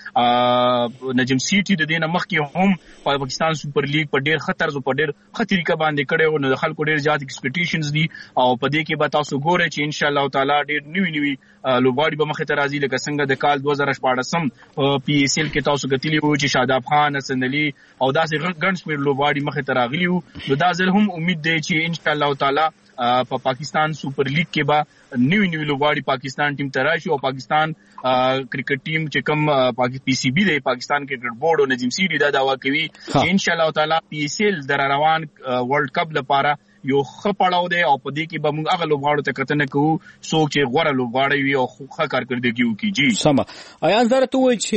چونکه نجم سیټي د دینه مخکې هم پاکستان سپر لیګ په ډیر خطر زو په ډیر خطرې باندې کړي او نو خلکو ډیر زیات ایکسپیکټیشنز دي او په دې کې به تاسو ګورئ چې ان شاء الله تعالی ډیر نوی نوی لوبغاړي به مخه ته راځي، لکه څنګه د کال دوه زره شپاړسم پی ایس ایل کې تاسو کتلی وو چې شاداب خان، حسن علي او داسې ګڼ شمېر لوبغاړي مخه ته راغلي وو. نو دا ځل هم امید دی چې ان شاء الله تعالی په پاکستان سپر لیګ کې به نوی نوی لوبغاړي پاکستان ټیم ته راشي او پاکستان کرکټ ټیم چې کوم پی سی بی دی پاکستان کرکټ بورډ او نجم سیټي دا داوا کوي چې ان شاء الله تعالی پی ایس ایل در روان ورلد کپ لپاره یو ښه پړاو دی او په دې کې به موږ هغه لوبغاړو ته کتنه کوو څوک چې غوره لوبغاړي وي او ښه کارکردګي وکړي. جی سمه. ایاز دا ته وایي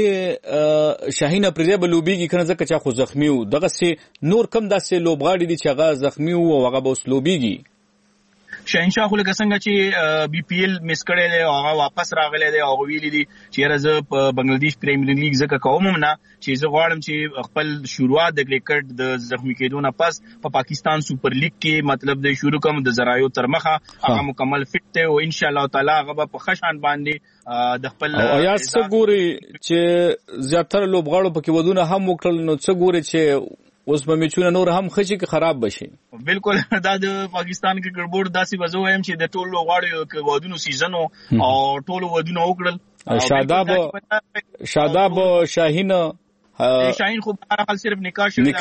چې شاهین افریدی به لوبیږي کنه ځکه چې خو زخمی وو، دغه سي نور کم داسې لوبغاړي دي چې هغه زخمی وو او هغه به اوس لوبیږي؟ شاهنشاه خو لکه څنګه چې بي پی ایل مس کړی دی او هغه واپس راغلی دی او ویلي دي چې راځه په بنگلاديش پریمیر لیګ ځکه کوم نه چې زه غواړم چې خپل شروعات د کرکټ د زخمی کېدو نه پس په پاکستان سپر لیګ کې مطلب د شروع کوم د زرایو تر مخه هغه مکمل فټ دی او ان شاء الله تعالی هغه په خشان باندې د خپل یا څه ګوري چې زیاتره لوبغاړو پکې ودونه هم وکړل، نو څه ګوري چې اوس به میچونه نور هم خشي کې خراب بشي؟ بالکل دا د پاکستان کرکټ بورډ داسې وځو هم چې د ټولو غواړي ودونو سیزن او ټولو ودونه وکړل. شاداب شاداب شاهین شاهین خو په هر حال صرف نکاح شوی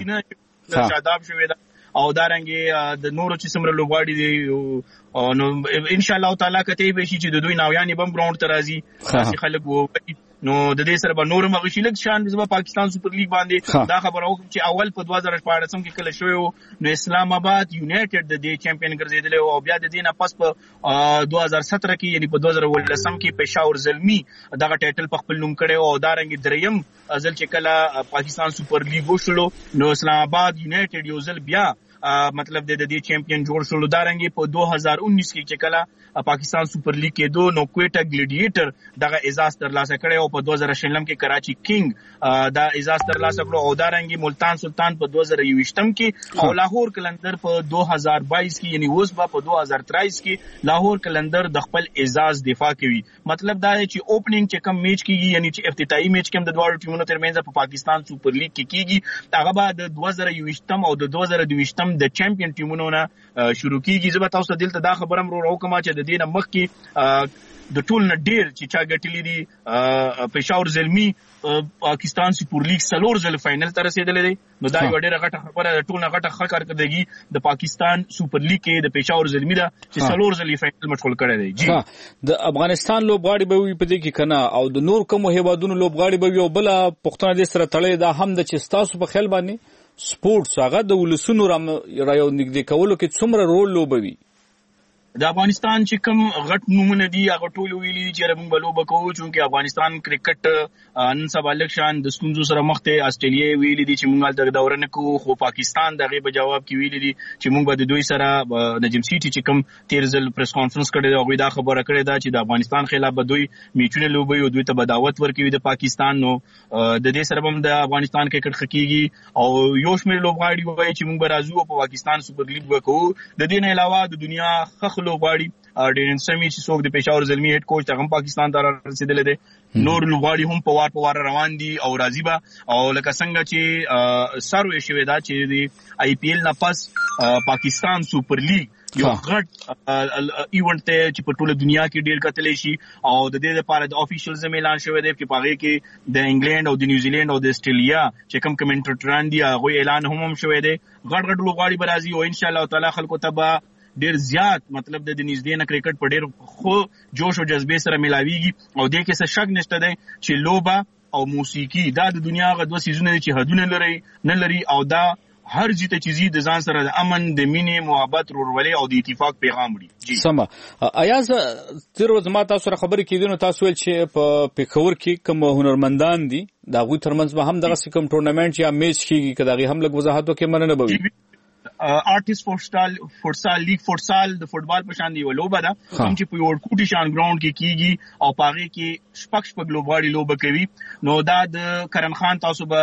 دا شاداب شوی دا او دارنګي د نورو چې څومره لوبغاړي دي نو ان شاء الله تعالی کته به شي چې د دوی ناویانې بم ګراوند ته راځي خاص خلک وو، نو د دې سره به نور مغشي لک شان د پاکستان سپر لیګ باندې دا خبره وکړه چې اول په دوه زره شپاړسم کې کله شوی نو اسلام آباد یونایټډ د دې چمپیون ګرځیدل او بیا د دې نه پس په دوه زره ساتره کې یعنی په دوه زره ولسم کې پېښور زلمی دغه ټایټل په خپل نوم کړي او دارنګ دریم ځل چې کله پاکستان سپر لیګ وشلو نو اسلام آباد یونایټډ یو ځل بیا مطلب د دې چمپیون جوړ شول. دارنګ په دوه هزار انیس کې چې کله پاکستان سپر لیګ کې دو نو کویټا ګلیډیټر دغه اعزاز ترلاسه کړي او په دوه زره شلم کې کراچي کینګ دا اعزاز ترلاسه کړو او دارنګ ملتان سلطان په دوه زره یوشتم کې او لاهور کلندر په دوه هزار بایس کې یعنی اوس په دوه هزار تریس کې لاهور کلندر د خپل اعزاز دفاع کوي. مطلب دا دی چې اوپننګ چې کم میچ کیږي یعنی چې افتتاحي میچ کوم د دوه ټیمونو ترمنځ په پاکستان سپر لیګ کې کیږي هغه به د دوه زره یوشتم او د دوه زره دویشتم د چمپیون ټیمونو نه شروع کیږي. زه به تاسو ته دلته دا خبرم رو راوکم چې د دې نه مخکې د ټول نه ډیر چې چا ګټلې دي پېښور زلمی پاکستان سپر لیګ سلور ځل فائنل ته رسیدلې دي نو دا یو ډیره غټه خبره ده. ټول نه غټه ښه کارکردګي د پاکستان سپر لیګ کې د پېښور زلمی ده چې سلور ځل فائنل مشغول کړی دی. جی د افغانستان لوبغاړي به وي په دې کې کنه او د نور کوم هیوادونو لوبغاړي به وي او بل پښتون دې سره تړلې ده هم د چې تاسو په خیال باندې سپورټس هغه د ولسونو را یو نږدې کولو کې څومره رول لوبوي؟ د افغانستان چې کوم غټ نومونه دي هغه ټول ویلي چې موږ به لوبه کوو چې افغانستان کرکټ نن سبا لکشان د ستونزو سره مخ ته استرالیا ویلي دي چې موږ د دورې نه کوو خو پاکستان دغه په جواب کې ویلي دي چې موږ به د دوی سره نجم سیټي چې کوم تیر ځل پریس کانفرنس کړی دی هغه دا خبره کړې ده چې د افغانستان خلاف به دوی میچونه لوبي او دوی ته به دعوت ورکوي د پاکستان. نو د دې سره هم د افغانستان کرکټ خکېږي او یو شمېر لوبغاړي وایي چې موږ به راځو په پاکستان سپر لیګ وکړو. د دې نه علاوه د دنیا خخ لوبغاړي ډیرن سمي چې څوک د پېښور زلمی هډ کوچ هغه پاکستان ته رسیدل دي. نور لوبغاړي هم په وار په وار روان دي او راځي به او لکه څنګه چې سروې شوې ده چې د آی پی ایل نه پس پاکستان سپر لیګ یو غټ ایونت ته چې په ټوله دنیا کې ډیر کتلې شي او د دې لپاره د افیشل زم اعلان شوی دی چې پاره کې د انګلند او د نیوزیلند او د استرالیا چې کوم کمنټریټران دي هغه اعلان هم شوی دی غټ غټ لوبغاړي برازي او ان شاء الله تعالی خلکو ته ډیر زیات مطلب د نږدې نه کرکټ په ډیر خو جوش او جذبه سره ملاويږي او د کې څه شک نشته دی چې لوبه او موسیقي دا د دنیا غو دوه سيزونه دي چې حدونه لري نه لري او دا هر جته چیزی د ځان سره د امن د مینې محبت ورولې او د اتفاق پیغام وړي جی سم ایاز تر ورځ ما تاسو سره خبرې کیدنو تاسو ول چې په پیښور کې کوم هنرمندان دي دا غوي ترمنځ به هم دغه کوم ټورنمنت یا میچ کیږي کدا غي هم لږ وضاحت وکړي مننه بوي آرټیست فوټسال فوټسال لیګ فوټسال د فوټبال په شان دی ولوبه ده کوم چې په ورکوټي شان ګراوند کې کیږي او پاغه کې شپږ شپږ لوبغاړي لوبه کوي نو دا د کرن خان تاسو به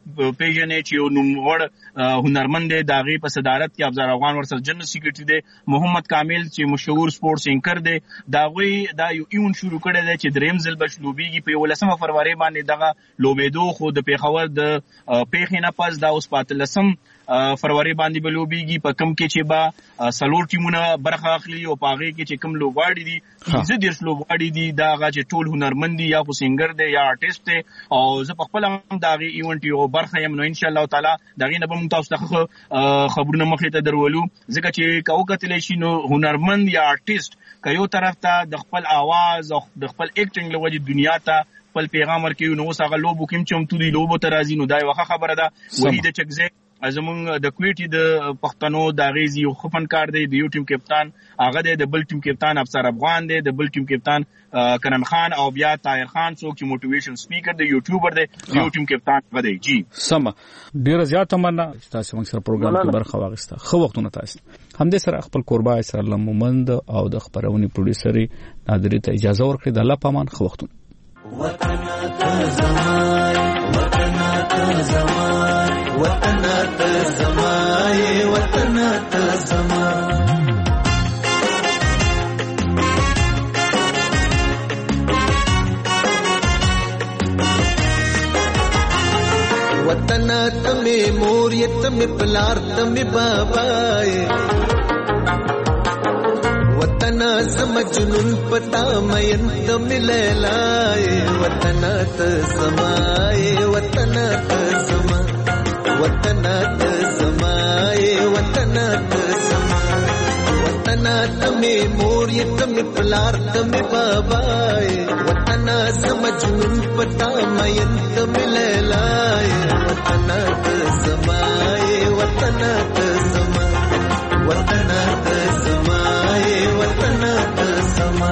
پیژنې چې نو وړ هنرمند دی داغه په صدارت کې افزار افغان ورسره جنرال سیکریټری دی محمد کامل چې مشهور سپورتس اینکر دی دا وی دا یو ایون شروع کړی دی چې دریم ځل بش لوبيږي په ولسمه فروری باندې دغه لوبېدو خو د پیښور د پیښې نه پس دا اوس پاتلسم فروری باندې بلوبيږي په کم کې چې با سلور ټیمونه برخه اخلي او پاغه کې چې کم لوبغاړي دي چې د دې لوبغاړي دي دا غا چې ټول هنرمند دي یا خو سنگر دي یا آرټیست دي او زه په خپل هم دا غي ایونت یو برخه یم نو ان شاء الله تعالی دا غي نه به موږ تاسو ته خبرونه مخې ته درولو ځکه چې کاو کتلې شي نو هنرمند یا آرټیست کيو طرف ته د خپل आवाज او د خپل اکټینګ لوجه دنیا ته خپل پیغام ورکوي نو څنګه لوبو کوم چې هم توري لوبو ته راځي نو دا یو خبره ده وحید چکزه زمونږ د کویټي د پښتنو د غیزي یو خفنکار دی د یو ټیم کپتان هغه د بل ټیم کپتان افسر افغان دی د بل ټیم کپتان کرن خان او بیا طاهر خان څوک چې موټیویشن سپیکر دی یوټیوبر دی یو ټیم کپتان غدی جی سم ډیر زیات مننه تاسو موږ سره پروګرام کې برخه واغسته خو وختونه تاسو هم دې سره خپل قربا اسرار مومند او د خبرونې پروډوسري نادری ته اجازه ورکړي د الله پامان خو وختونه وطن ته زمای وطن ته زمای وطن ته زمای وطن ته زمای وطن ته می مور یتم پلار ته می بابای وطن زم جنون پتا مین تم لیلای وطن ته سمای وطن ته سما وطن ته سمای وطن ته سما وطن ته مور یتم پلار تم بابای وطن زم جنون پتا مین تم لیلای وطن ته سمای وطن ته سما وطن ته سمای وطن ته سما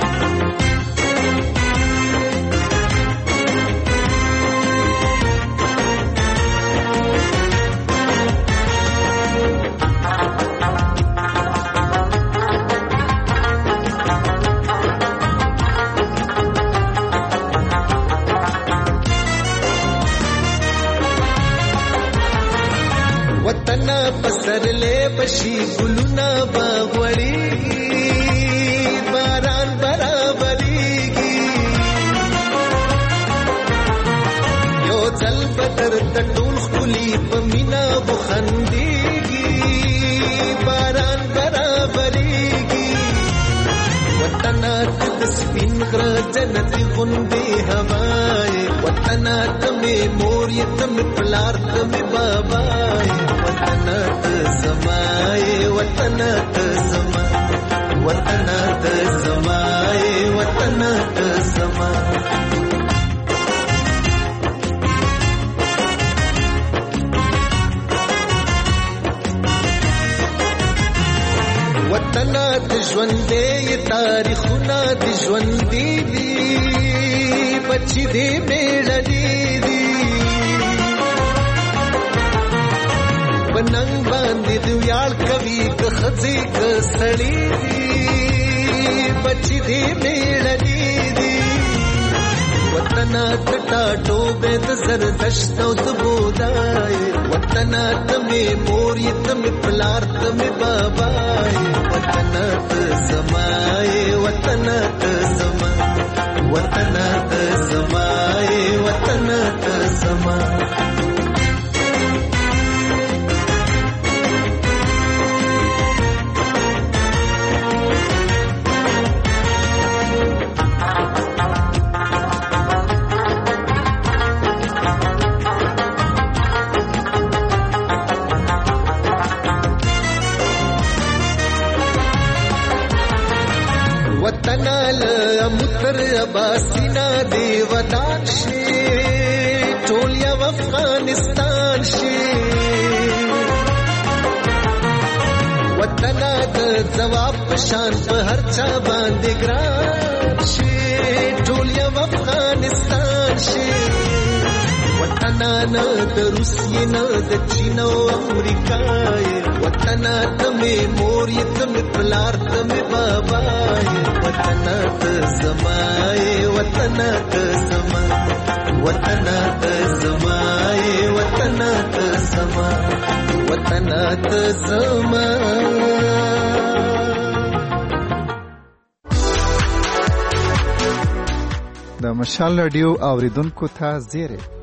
وطن پسر لے بشی گلونا باغوڑی باران برابری گی یو چل بدر تٹول خلی پمینا بخندی گی باران برابری گی وطن تد سپین غر جنتی غندی ہوائے وطن تمی موری تم پلار تم بابائے وطن تسمائے وطن تسما وطن تسمائے وطن تسما وطن تجوندے تاریخنا تجوندی دی بچی دی میڑنی دی بننګ باندې د ویاړ کوي که خزي که سړی دی بچی دی میړنی دی وطن ته ټوبه د زردشت او د بودای وطن ته می مور ته می پلار ته می بابای وطن ته سمای وطن ته سما وطن ته سمای وطن ته سما یو افغانستان شي وطن د ځواب پشان په هر چا باندې ګران شي ټول یو افغانستان شي وطن نه د روسیې نه د چین او امریکا وطن ته مې مور یې ته مې پلار ته مې بابا وطن ته زما وطن ته زما وطن ته زما وطن ته زما وطن ته زما د مشال رادیو اوریدونکو ته زیری